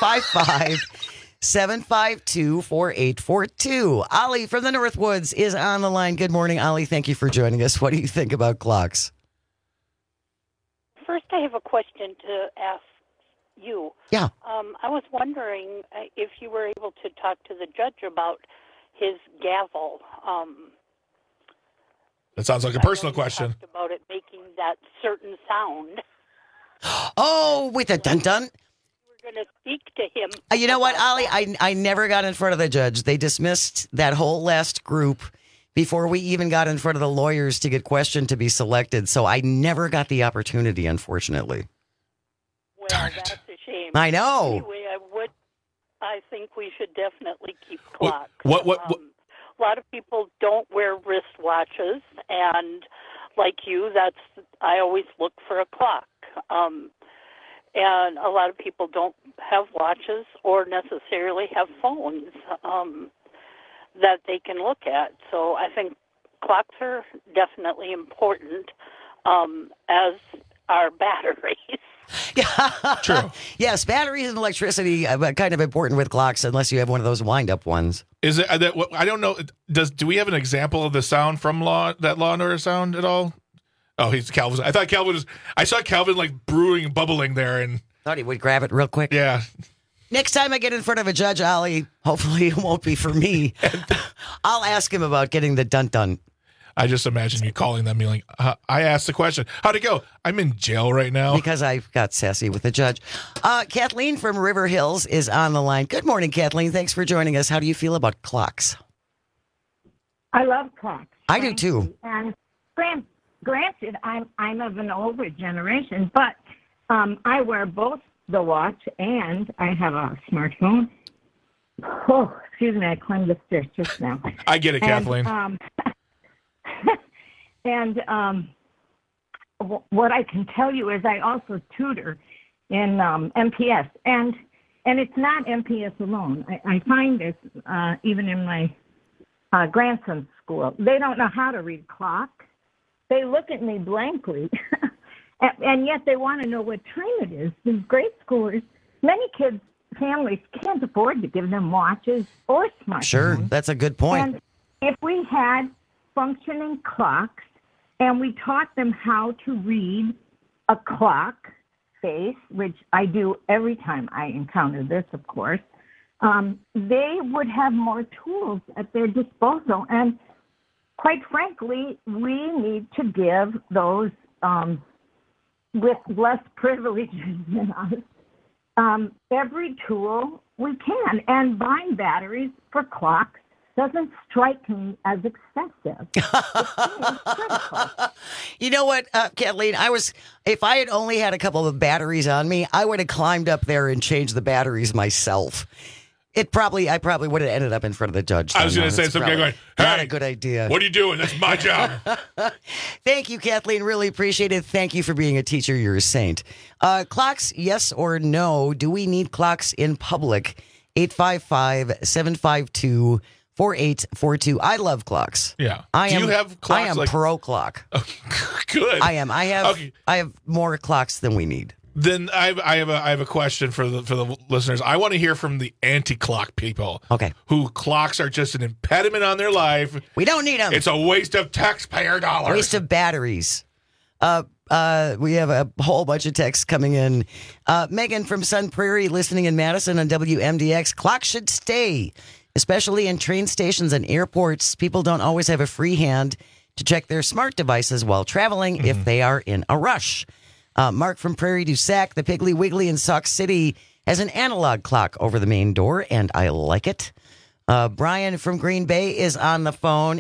S16: 855-752-4842. Ollie from the Northwoods is on the line. Good morning, Ollie. Thank you for joining us. What do you think about clocks?
S12: First, I have a question to ask you.
S16: Yeah.
S12: I was wondering if you were able to talk to the judge about his gavel.
S17: That sounds like a personal question.
S12: Talked about it making that certain sound.
S16: Oh, with a dun-dun?
S12: We're going to speak to him.
S16: You know what, Ollie? I never got in front of the judge. They dismissed that whole last group before we even got in front of the lawyers to get questioned to be selected. So I never got the opportunity, unfortunately.
S12: Well, that's a shame.
S16: I know.
S12: Anyway, I think we should definitely keep clocks.
S17: What?
S12: A lot of people don't wear wristwatches, and like you, I always look for a clock. And a lot of people don't have watches or necessarily have phones that they can look at. So I think clocks are definitely important, as are batteries.
S17: True.
S16: Yes, batteries and electricity are kind of important with clocks, unless you have one of those wind-up ones.
S17: Is it? I don't know. Do we have an example of the sound from that Law and Order sound at all? Oh, he's Calvin. I thought Calvin was. I saw Calvin like bubbling there, and
S16: thought he would grab it real quick.
S17: Yeah.
S16: Next time I get in front of a judge, Ollie, hopefully it won't be for me. I'll ask him about getting the dun-dun.
S17: I just imagine you calling them, being like, I asked the question. How'd it go? I'm in jail right now.
S16: Because I got sassy with the judge. Kathleen from River Hills is on the line. Good morning, Kathleen. Thanks for joining us. How do you feel about clocks?
S13: I love clocks.
S16: I do too.
S13: And granted, I'm of an older generation, but I wear both the watch and I have a smartphone. Oh, excuse me, I climbed the stairs just now.
S17: I get it, Kathleen.
S13: And what I can tell you is I also tutor in MPS, and it's not MPS alone. I find this even in my grandson's school. They don't know how to read clock. They look at me blankly, and yet they want to know what time it is. These grade schoolers, many kids, families can't afford to give them watches or smartphones.
S16: Sure, that's a good point.
S13: And if we had functioning clocks, and we taught them how to read a clock face, which I do every time I encounter this, of course, they would have more tools at their disposal. And quite frankly, we need to give those with less privileges than us every tool we can. And buying batteries for clocks doesn't strike me as excessive.
S16: You know what, Kathleen? If I had only had a couple of batteries on me, I would have climbed up there and changed the batteries myself. I probably would have ended up in front of the judge.
S17: I was going to say something going, hey,
S16: not a good idea.
S17: What are you doing? That's my job.
S16: Thank you, Kathleen. Really appreciate it. Thank you for being a teacher. You're a saint. Clocks, yes or no? Do we need clocks in public? 855-752 4842. I love clocks.
S17: Yeah.
S16: Do
S17: you have clocks?
S16: I am pro clock.
S17: Good.
S16: I am. I have more clocks than we need.
S17: Then I have a question for the listeners. I want to hear from the anti-clock people.
S16: Okay.
S17: Who clocks are just an impediment on their life.
S16: We don't need them.
S17: It's a waste of taxpayer dollars.
S16: Waste of batteries. We have a whole bunch of texts coming in. Megan from Sun Prairie listening in Madison on WMDX. Clocks should stay, especially in train stations and airports. People don't always have a free hand to check their smart devices while traveling if they are in a rush. Mark from Prairie du Sac, the Piggly Wiggly in Sauk City, has an analog clock over the main door, and I like it. Brian from Green Bay is on the phone,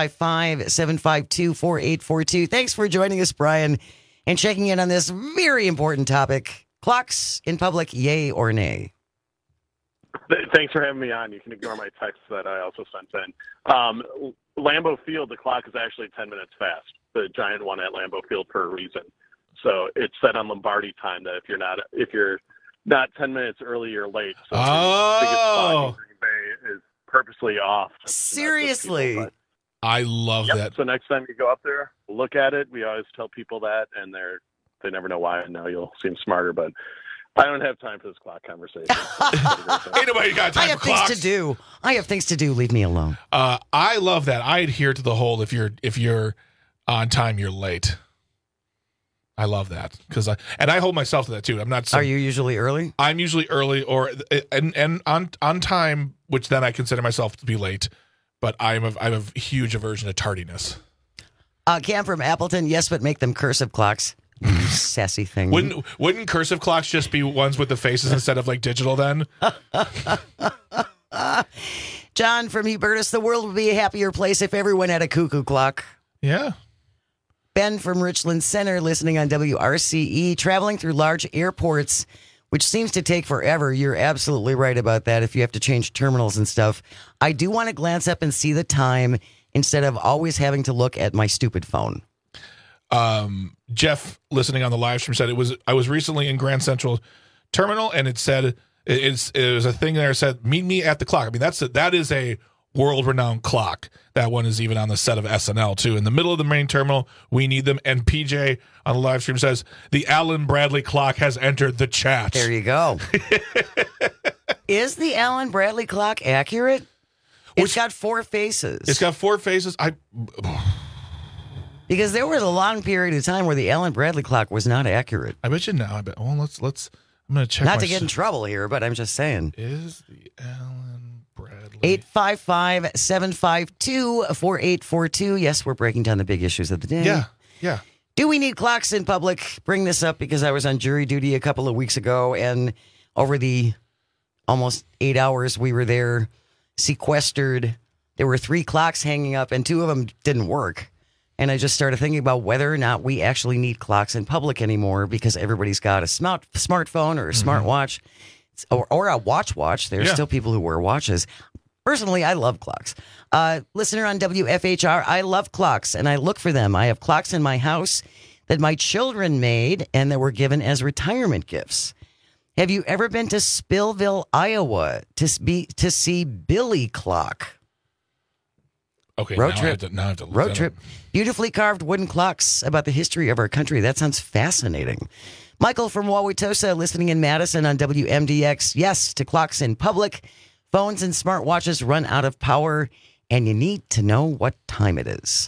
S16: 855-752-4842. Thanks for joining us, Brian, and checking in on this very important topic. Clocks in public, yay or nay?
S19: Thanks for having me on. You can ignore my text that I also sent in. Lambeau Field, the clock is actually 10 minutes fast, the giant one at Lambeau Field, for a reason. So it's set on Lombardi time that if you're not 10 minutes early or late. So the biggest clock in Green Bay is purposely off.
S16: Seriously?
S17: I love that.
S19: So next time you go up there, look at it. We always tell people that, and they never know why. And now you'll seem smarter, but I don't have time for this clock conversation.
S17: Ain't nobody got time for clocks.
S16: I have things to do. Leave me alone.
S17: I love that. I adhere to the whole if you're on time, you're late. I love that because I hold myself to that too. I'm not.
S16: Are you usually early?
S17: I'm usually early and on time, which then I consider myself to be late. But I have a huge aversion to tardiness.
S16: Cam from Appleton, yes, but make them cursive clocks. Sassy thing.
S17: Wouldn't cursive clocks just be ones with the faces instead of like digital then?
S16: John from Hubertus, the world would be a happier place if everyone had a cuckoo clock.
S17: Yeah.
S16: Ben from Richland Center, listening on WRCE, traveling through large airports, which seems to take forever. You're absolutely right about that if you have to change terminals and stuff. I do want to glance up and see the time instead of always having to look at my stupid phone.
S17: Jeff, listening on the live stream, said I was recently in Grand Central Terminal, and it said it was a thing there that said meet me at the clock. I mean that is a world-renowned clock. That one is even on the set of SNL too. In the middle of the main terminal, we need them. And PJ on the live stream says the Alan Bradley clock has entered the chat.
S16: There you go. Is the Alan Bradley clock accurate? It's got 4 faces.
S17: It's got 4 faces.
S16: Because there was a long period of time where the Alan Bradley clock was not accurate.
S17: I bet you now. Well, let's. I'm going to check.
S16: Not to get in trouble here, but I'm just saying.
S17: Is the Alan Bradley
S16: 855-752-4842. Yes, we're breaking down the big issues of the day.
S17: Yeah.
S16: Do we need clocks in public? Bring this up because I was on jury duty a couple of weeks ago, and over the almost 8 hours we were there, sequestered, there were 3 clocks hanging up, and 2 of them didn't work. And I just started thinking about whether or not we actually need clocks in public anymore because everybody's got a smartphone or a smartwatch or a watch. There's still people who wear watches. Personally, I love clocks. Listener on WFHR, I love clocks, and I look for them. I have clocks in my house that my children made and that were given as retirement gifts. Have you ever been to Spillville, Iowa to see Billy Clock?
S17: Okay,
S16: road trip.
S17: I have to look
S16: road
S17: that
S16: trip.
S17: up.
S16: Beautifully carved wooden clocks about the history of our country. That sounds fascinating. Michael from Wauwatosa, listening in Madison on WMDX. Yes to clocks in public. Phones and smartwatches run out of power, and you need to know what time it is.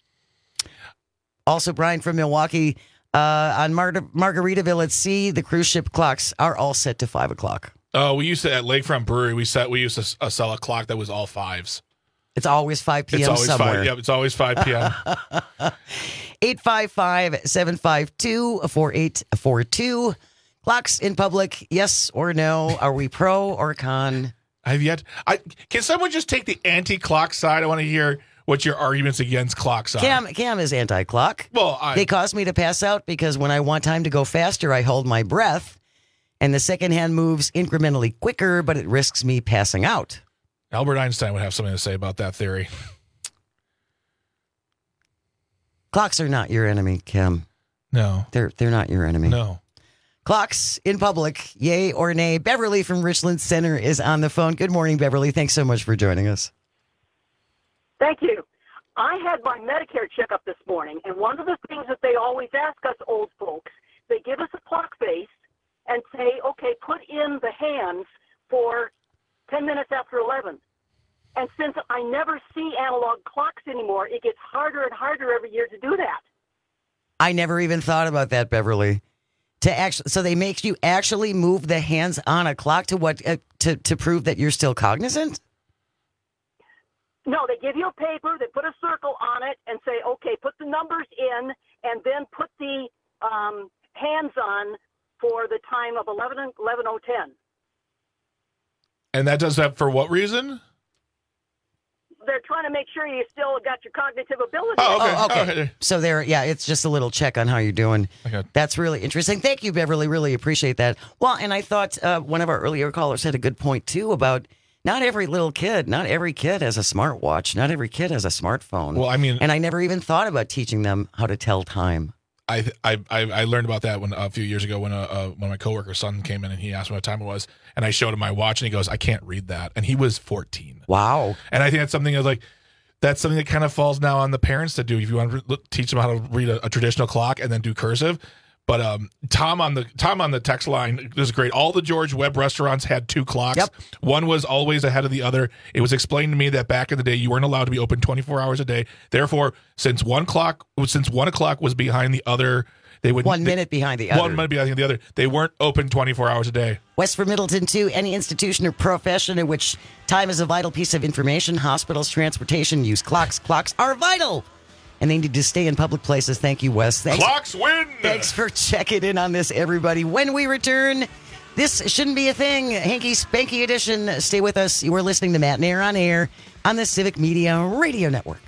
S16: Also, Brian from Milwaukee, on Margaritaville at Sea, the cruise ship clocks are all set to 5 o'clock.
S17: We used to, at Lakefront Brewery, we used to sell a clock that was all 5s.
S16: It's always 5 p.m.
S17: It's always
S16: somewhere.
S17: 5. Yep, it's always 5 p.m.
S16: 855-752-4842. Clocks in public, yes or no? Are we pro or con?
S17: Can someone just take the anti-clock side? I want to hear what your arguments against clocks are.
S16: Cam is anti-clock.
S17: Well,
S16: they cause me to pass out because when I want time to go faster, I hold my breath, and the second hand moves incrementally quicker, but it risks me passing out.
S17: Albert Einstein would have something to say about that theory.
S16: Clocks are not your enemy, Kim.
S17: No.
S16: They're not your enemy.
S17: No.
S16: Clocks in public, yay or nay? Beverly from Richland Center is on the phone. Good morning, Beverly. Thanks so much for joining us.
S20: Thank you. I had my Medicare checkup this morning, and one of the things that they always ask us old folks, they give us a clock face and say, okay, put in the hands for 10 minutes after 11. And since I never see analog clocks anymore, it gets harder and harder every year to do that.
S16: I never even thought about that, Beverly. So they make you actually move the hands on a clock to prove that you're still cognizant?
S20: No, they give you a paper, they put a circle on it and say, okay, put the numbers in and then put the hands on for the time of 11:10.
S17: And that does that for what reason?
S20: They're trying to make sure you still got your cognitive ability.
S16: Oh, okay. So it's just a little check on how you're doing.
S17: Okay.
S16: That's really interesting. Thank you, Beverly. Really appreciate that. Well, and I thought one of our earlier callers had a good point, too, about not every kid has a smartwatch. Not every kid has a smartphone.
S17: Well, I mean...
S16: And I never even thought about teaching them how to tell time.
S17: I learned about that a few years ago when my coworker's son came in and he asked me what time it was, and I showed him my watch and he goes, "I can't read that," and he was 14.
S16: Wow.
S17: And I think that's something that's like that's something that kind of falls now on the parents to do if you want to teach them how to read a traditional clock and then do cursive. But Tom on the text line is great. All the George Webb restaurants had 2 clocks.
S16: Yep.
S17: One was always ahead of the other. It was explained to me that back in the day you weren't allowed to be open 24 hours a day. Therefore, since 1 o'clock was behind the other, they would
S16: 1 minute behind the other.
S17: 1 minute behind the other. They weren't open 24 hours a day.
S16: Westford Middleton, too. Any institution or profession in which time is a vital piece of information, hospitals, transportation, use clocks. Clocks are vital. And they need to stay in public places. Thank you, Wes. Thanks.
S17: Clocks win!
S16: Thanks for checking in on this, everybody. When we return, this shouldn't be a thing. Hanky Spanky edition. Stay with us. You are listening to Matt and Air on Air on the Civic Media Radio Network.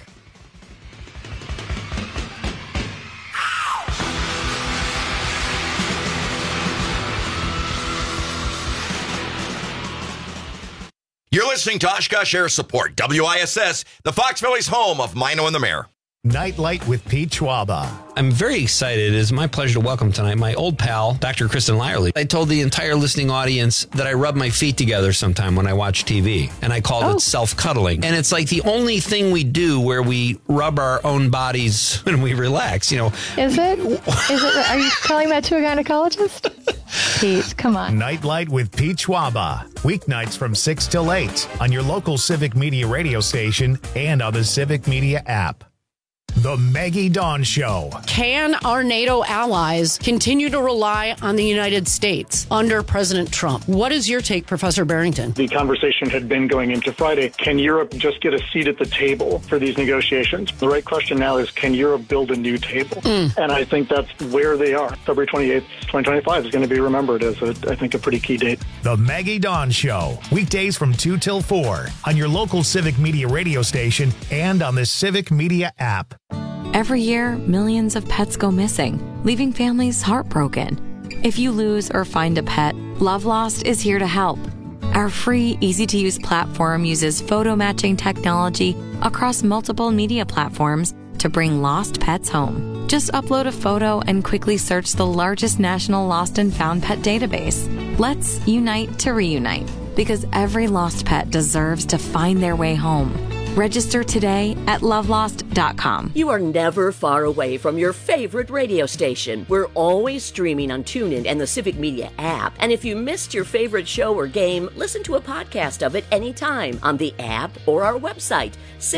S7: You're listening to Oshkosh Air Support, WISS, the Fox Valley's home of Mino and the Mayor.
S1: Nightlight with Pete Schwaba.
S9: I'm very excited. It is my pleasure to welcome tonight my old pal, Dr. Kristen Lyerly. I told the entire listening audience that I rub my feet together sometime when I watch TV, and I called it self-cuddling. And it's like the only thing we do where we rub our own bodies when we relax, you know.
S21: Is it? Are you telling that to a gynecologist? Pete, come on.
S1: Nightlight with Pete Schwaba. Weeknights from 6 till 8 on your local Civic Media radio station and on the Civic Media app. The Maggie Dawn Show.
S22: Can our NATO allies continue to rely on the United States under President Trump? What is your take, Professor Barrington?
S23: The conversation had been going into Friday. Can Europe just get a seat at the table for these negotiations? The right question now is, can Europe build a new table? And I think that's where they are. February 28th, 2025 is going to be remembered as, I think, a pretty key date.
S1: The Maggie Dawn Show. Weekdays from 2 till 4 on your local Civic Media radio station and on the Civic Media app.
S24: Every year, millions of pets go missing, leaving families heartbroken. If you lose or find a pet, Love Lost is here to help. Our free, easy-to-use platform uses photo matching technology across multiple media platforms to bring lost pets home. Just upload a photo and quickly search the largest national lost and found pet database. Let's unite to reunite, because every lost pet deserves to find their way home. Register today at lovelost.com.
S26: You are never far away from your favorite radio station. We're always streaming on TuneIn and the Civic Media app. And if you missed your favorite show or game, listen to a podcast of it anytime on the app or our website,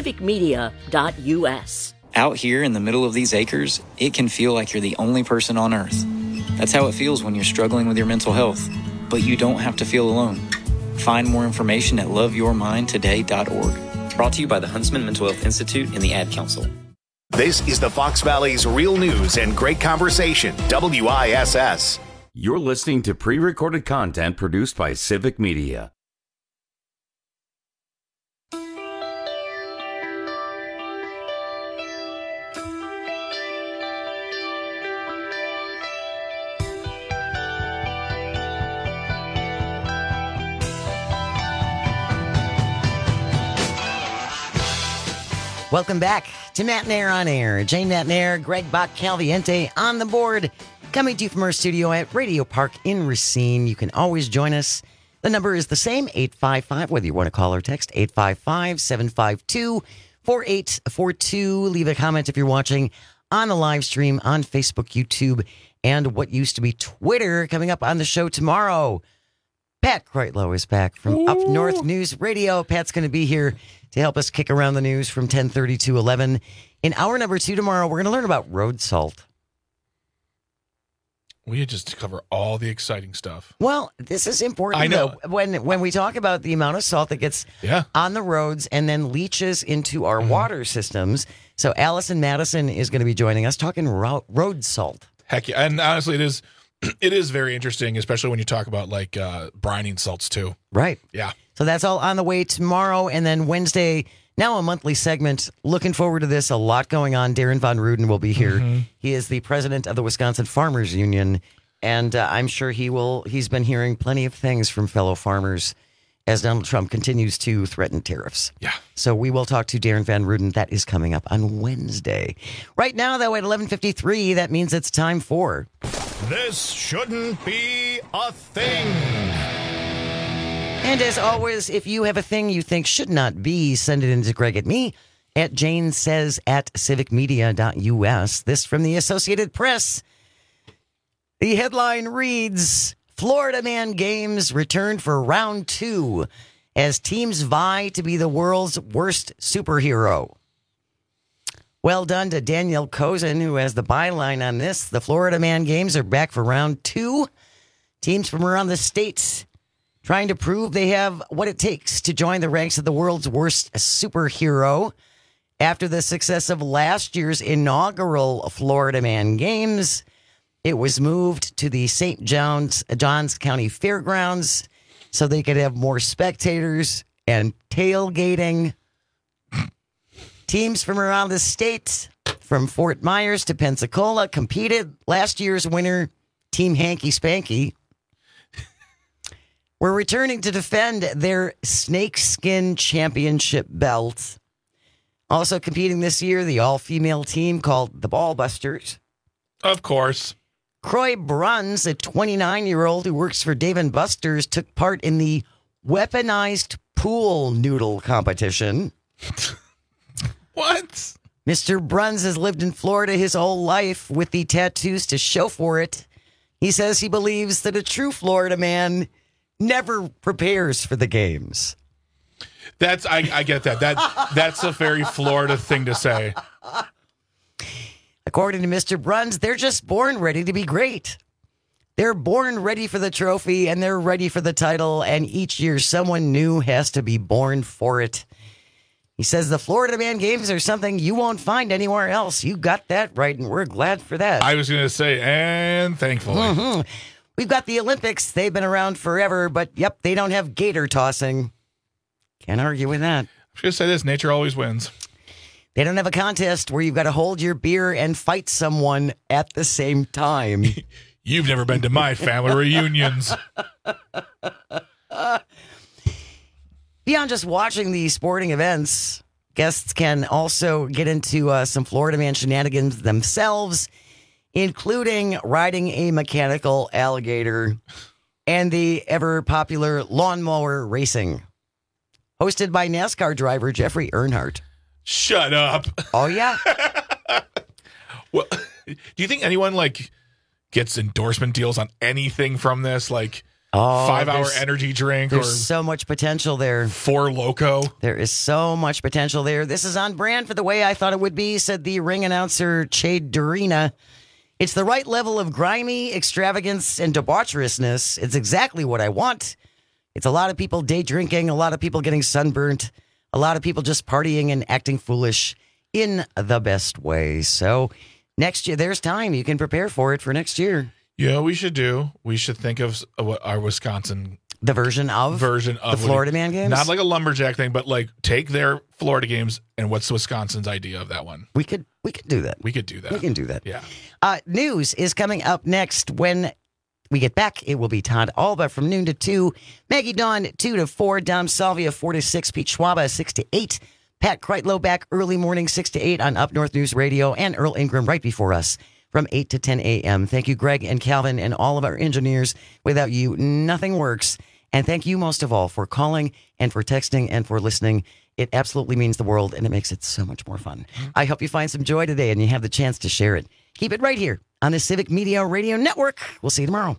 S26: civicmedia.us.
S27: Out here in the middle of these acres, it can feel like you're the only person on Earth. That's how it feels when you're struggling with your mental health. But you don't have to feel alone. Find more information at loveyourmindtoday.org. Brought to you by the Huntsman Mental Health Institute and the Ad Council.
S1: This is the Fox Valley's real news and great conversation, WISS.
S15: You're listening to pre-recorded content produced by Civic Media.
S16: Welcome back to Matt and Air on Air. Jane Matt and Air, Greg Bach Calviente on the board. Coming to you from our studio at Radio Park in Racine. You can always join us. The number is the same, 855, whether you want to call or text, 855-752-4842. Leave a comment if you're watching on the live stream on Facebook, YouTube, and what used to be Twitter. Coming up on the show tomorrow, Pat Kreitlow is back from Up North News Radio. Pat's going to be here to help us kick around the news from 10:30 to 11. In hour number 2 tomorrow, we're going to learn about road salt.
S17: We just cover all the exciting stuff.
S16: Well, this is important.
S17: I know.
S16: Though, when we talk about the amount of salt that gets on the roads and then leaches into our water systems. So Allison Madison is going to be joining us talking road salt.
S17: Heck yeah. And honestly, it is very interesting, especially when you talk about like brining salts too.
S16: Right.
S17: Yeah.
S16: So that's all on the way tomorrow. And then Wednesday, now a monthly segment. Looking forward to this. A lot going on. Darren Von Ruden will be here. Mm-hmm. He is the president of the Wisconsin Farmers Union. And I'm sure he's been hearing plenty of things from fellow farmers as Donald Trump continues to threaten tariffs.
S17: Yeah.
S16: So we will talk to Darren Van Ruden. That is coming up on Wednesday. Right now, though, at 11:53, that means it's time for...
S1: This shouldn't be a thing.
S16: And as always, if you have a thing you think should not be, send it in to Greg at me at Jane Says at civicmedia.us. This from the Associated Press. The headline reads, Florida Man Games return for round 2 as teams vie to be the world's worst superhero. Well done to Danielle Cozen, who has the byline on this. The Florida Man Games are back for round 2. Teams from around the states trying to prove they have what it takes to join the ranks of the world's worst superhero. After the success of last year's inaugural Florida Man Games, it was moved to the St. Johns County Fairgrounds so they could have more spectators and tailgating. Teams from around the state, from Fort Myers to Pensacola, competed. Last year's winner, Team Hanky Spanky, were returning to defend their snakeskin championship belt. Also competing this year, the all-female team called the Ballbusters.
S17: Of course.
S16: Croy Bruns, a 29-year-old who works for Dave & Buster's, took part in the weaponized pool noodle competition.
S17: What?
S16: Mr. Bruns has lived in Florida his whole life with the tattoos to show for it. He says he believes that a true Florida man never prepares for the games.
S17: I get that. That's a very Florida thing to say.
S16: According to Mr. Bruns, they're just born ready to be great. They're born ready for the trophy, and they're ready for the title, and each year someone new has to be born for it. He says the Florida Man Games are something you won't find anywhere else. You got that right, and we're glad for that.
S17: I was going to say, and thankfully.
S16: Mm-hmm. We've got the Olympics. They've been around forever, but, yep, they don't have gator tossing. Can't argue with that.
S17: I'm just going to say this, nature always wins.
S16: They don't have a contest where you've got to hold your beer and fight someone at the same time.
S17: You've never been to my family reunions.
S16: Beyond just watching the sporting events, guests can also get into some Florida Man shenanigans themselves, including riding a mechanical alligator and the ever-popular lawnmower racing. Hosted by NASCAR driver Jeffrey Earnhardt.
S17: Shut up.
S16: Oh, yeah.
S17: Well, do you think anyone gets endorsement deals on anything from this? 5-hour energy drink?
S16: There's so much potential there.
S17: Four Loko?
S16: There is so much potential there. This is on brand for the way I thought it would be, said the ring announcer Chade Durina. It's the right level of grimy extravagance and debaucherousness. It's exactly what I want. It's a lot of people day drinking, a lot of people getting sunburnt, a lot of people just partying and acting foolish in the best way. So next year, there's time. You can prepare for it for next year.
S17: Yeah, we should do. We should think of what our Wisconsin
S16: version of the Florida Man Games.
S17: Not like a lumberjack thing, but take their Florida games and what's Wisconsin's idea of that one.
S16: We could do that.
S17: We could do that.
S16: We can do that.
S17: Yeah.
S16: News is coming up next. When we get back, it will be Todd Alba from noon to 2, Maggie Dawn 2 to 4, Dom Salvia 4 to 6, Pete Schwaba 6 to 8, Pat Kreitlow back early morning 6 to 8 on Up North News Radio, and Earl Ingram right before us from 8 to 10 a.m. Thank you, Greg and Calvin and all of our engineers. Without you, nothing works. And thank you most of all for calling and for texting and for listening. It absolutely means the world, and it makes it so much more fun. I hope you find some joy today and you have the chance to share it. Keep it right here on the Civic Media Radio Network. We'll see you tomorrow.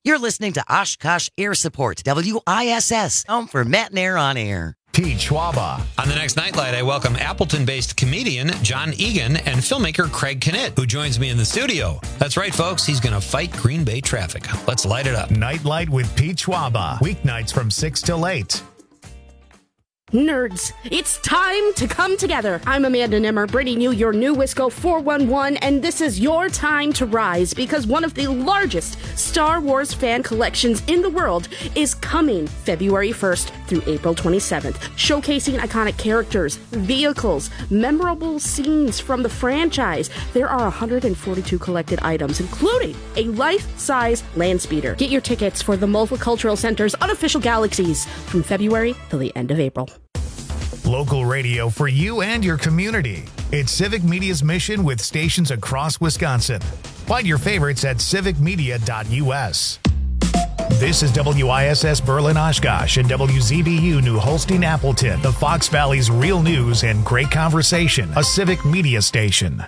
S16: You're listening to Oshkosh Air Support, WISS, home for Matt and Air on Air.
S1: Pete Schwaba.
S9: On the next Nightlight, I welcome Appleton-based comedian John Egan and filmmaker Craig Knitt, who joins me in the studio. That's right, folks. He's going to fight Green Bay traffic. Let's light it up.
S1: Nightlight with Pete Schwaba. Weeknights from 6 till 8.
S2: Nerds, it's time to come together. I'm Amanda Nimmer, bringing you your new Wisco 411, and this is your time to rise because one of the largest Star Wars fan collections in the world is coming February 1st through April 27th, showcasing iconic characters, vehicles, memorable scenes from the franchise. There are 142 collected items, including a life-size land speeder. Get your tickets for the Multicultural Center's unofficial Galaxies from February till the end of April.
S1: Local radio for you and your community. It's Civic Media's mission with stations across Wisconsin. Find your favorites at civicmedia.us. This is WISS Berlin Oshkosh and WZBU New Holstein Appleton, the Fox Valley's real news and great conversation, a Civic Media station.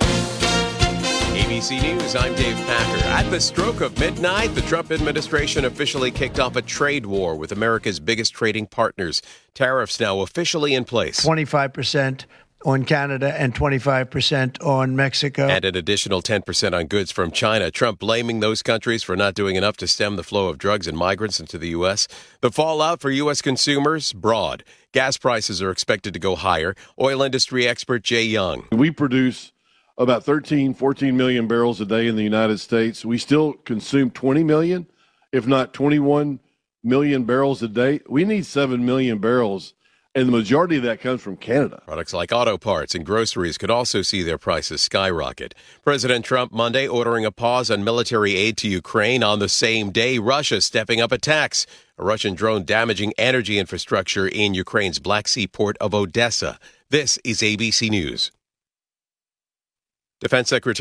S3: ABC News, I'm Dave Packer. At the stroke of midnight, the Trump administration officially kicked off a trade war with America's biggest trading partners. Tariffs now officially in place.
S4: 25% on Canada and 25% on Mexico.
S3: And an additional 10% on goods from China. Trump blaming those countries for not doing enough to stem the flow of drugs and migrants into the U.S. The fallout for U.S. consumers, broad. Gas prices are expected to go higher. Oil industry expert Jay Young.
S5: We produce about 14 million barrels a day in the United States. We still consume 20 million, if not 21 million barrels a day. We need 7 million barrels, and the majority of that comes from Canada.
S3: Products like auto parts and groceries could also see their prices skyrocket. President Trump Monday ordering a pause on military aid to Ukraine. On the same day, Russia stepping up attacks. A Russian drone damaging energy infrastructure in Ukraine's Black Sea port of Odessa. This is ABC News. Defense Secretary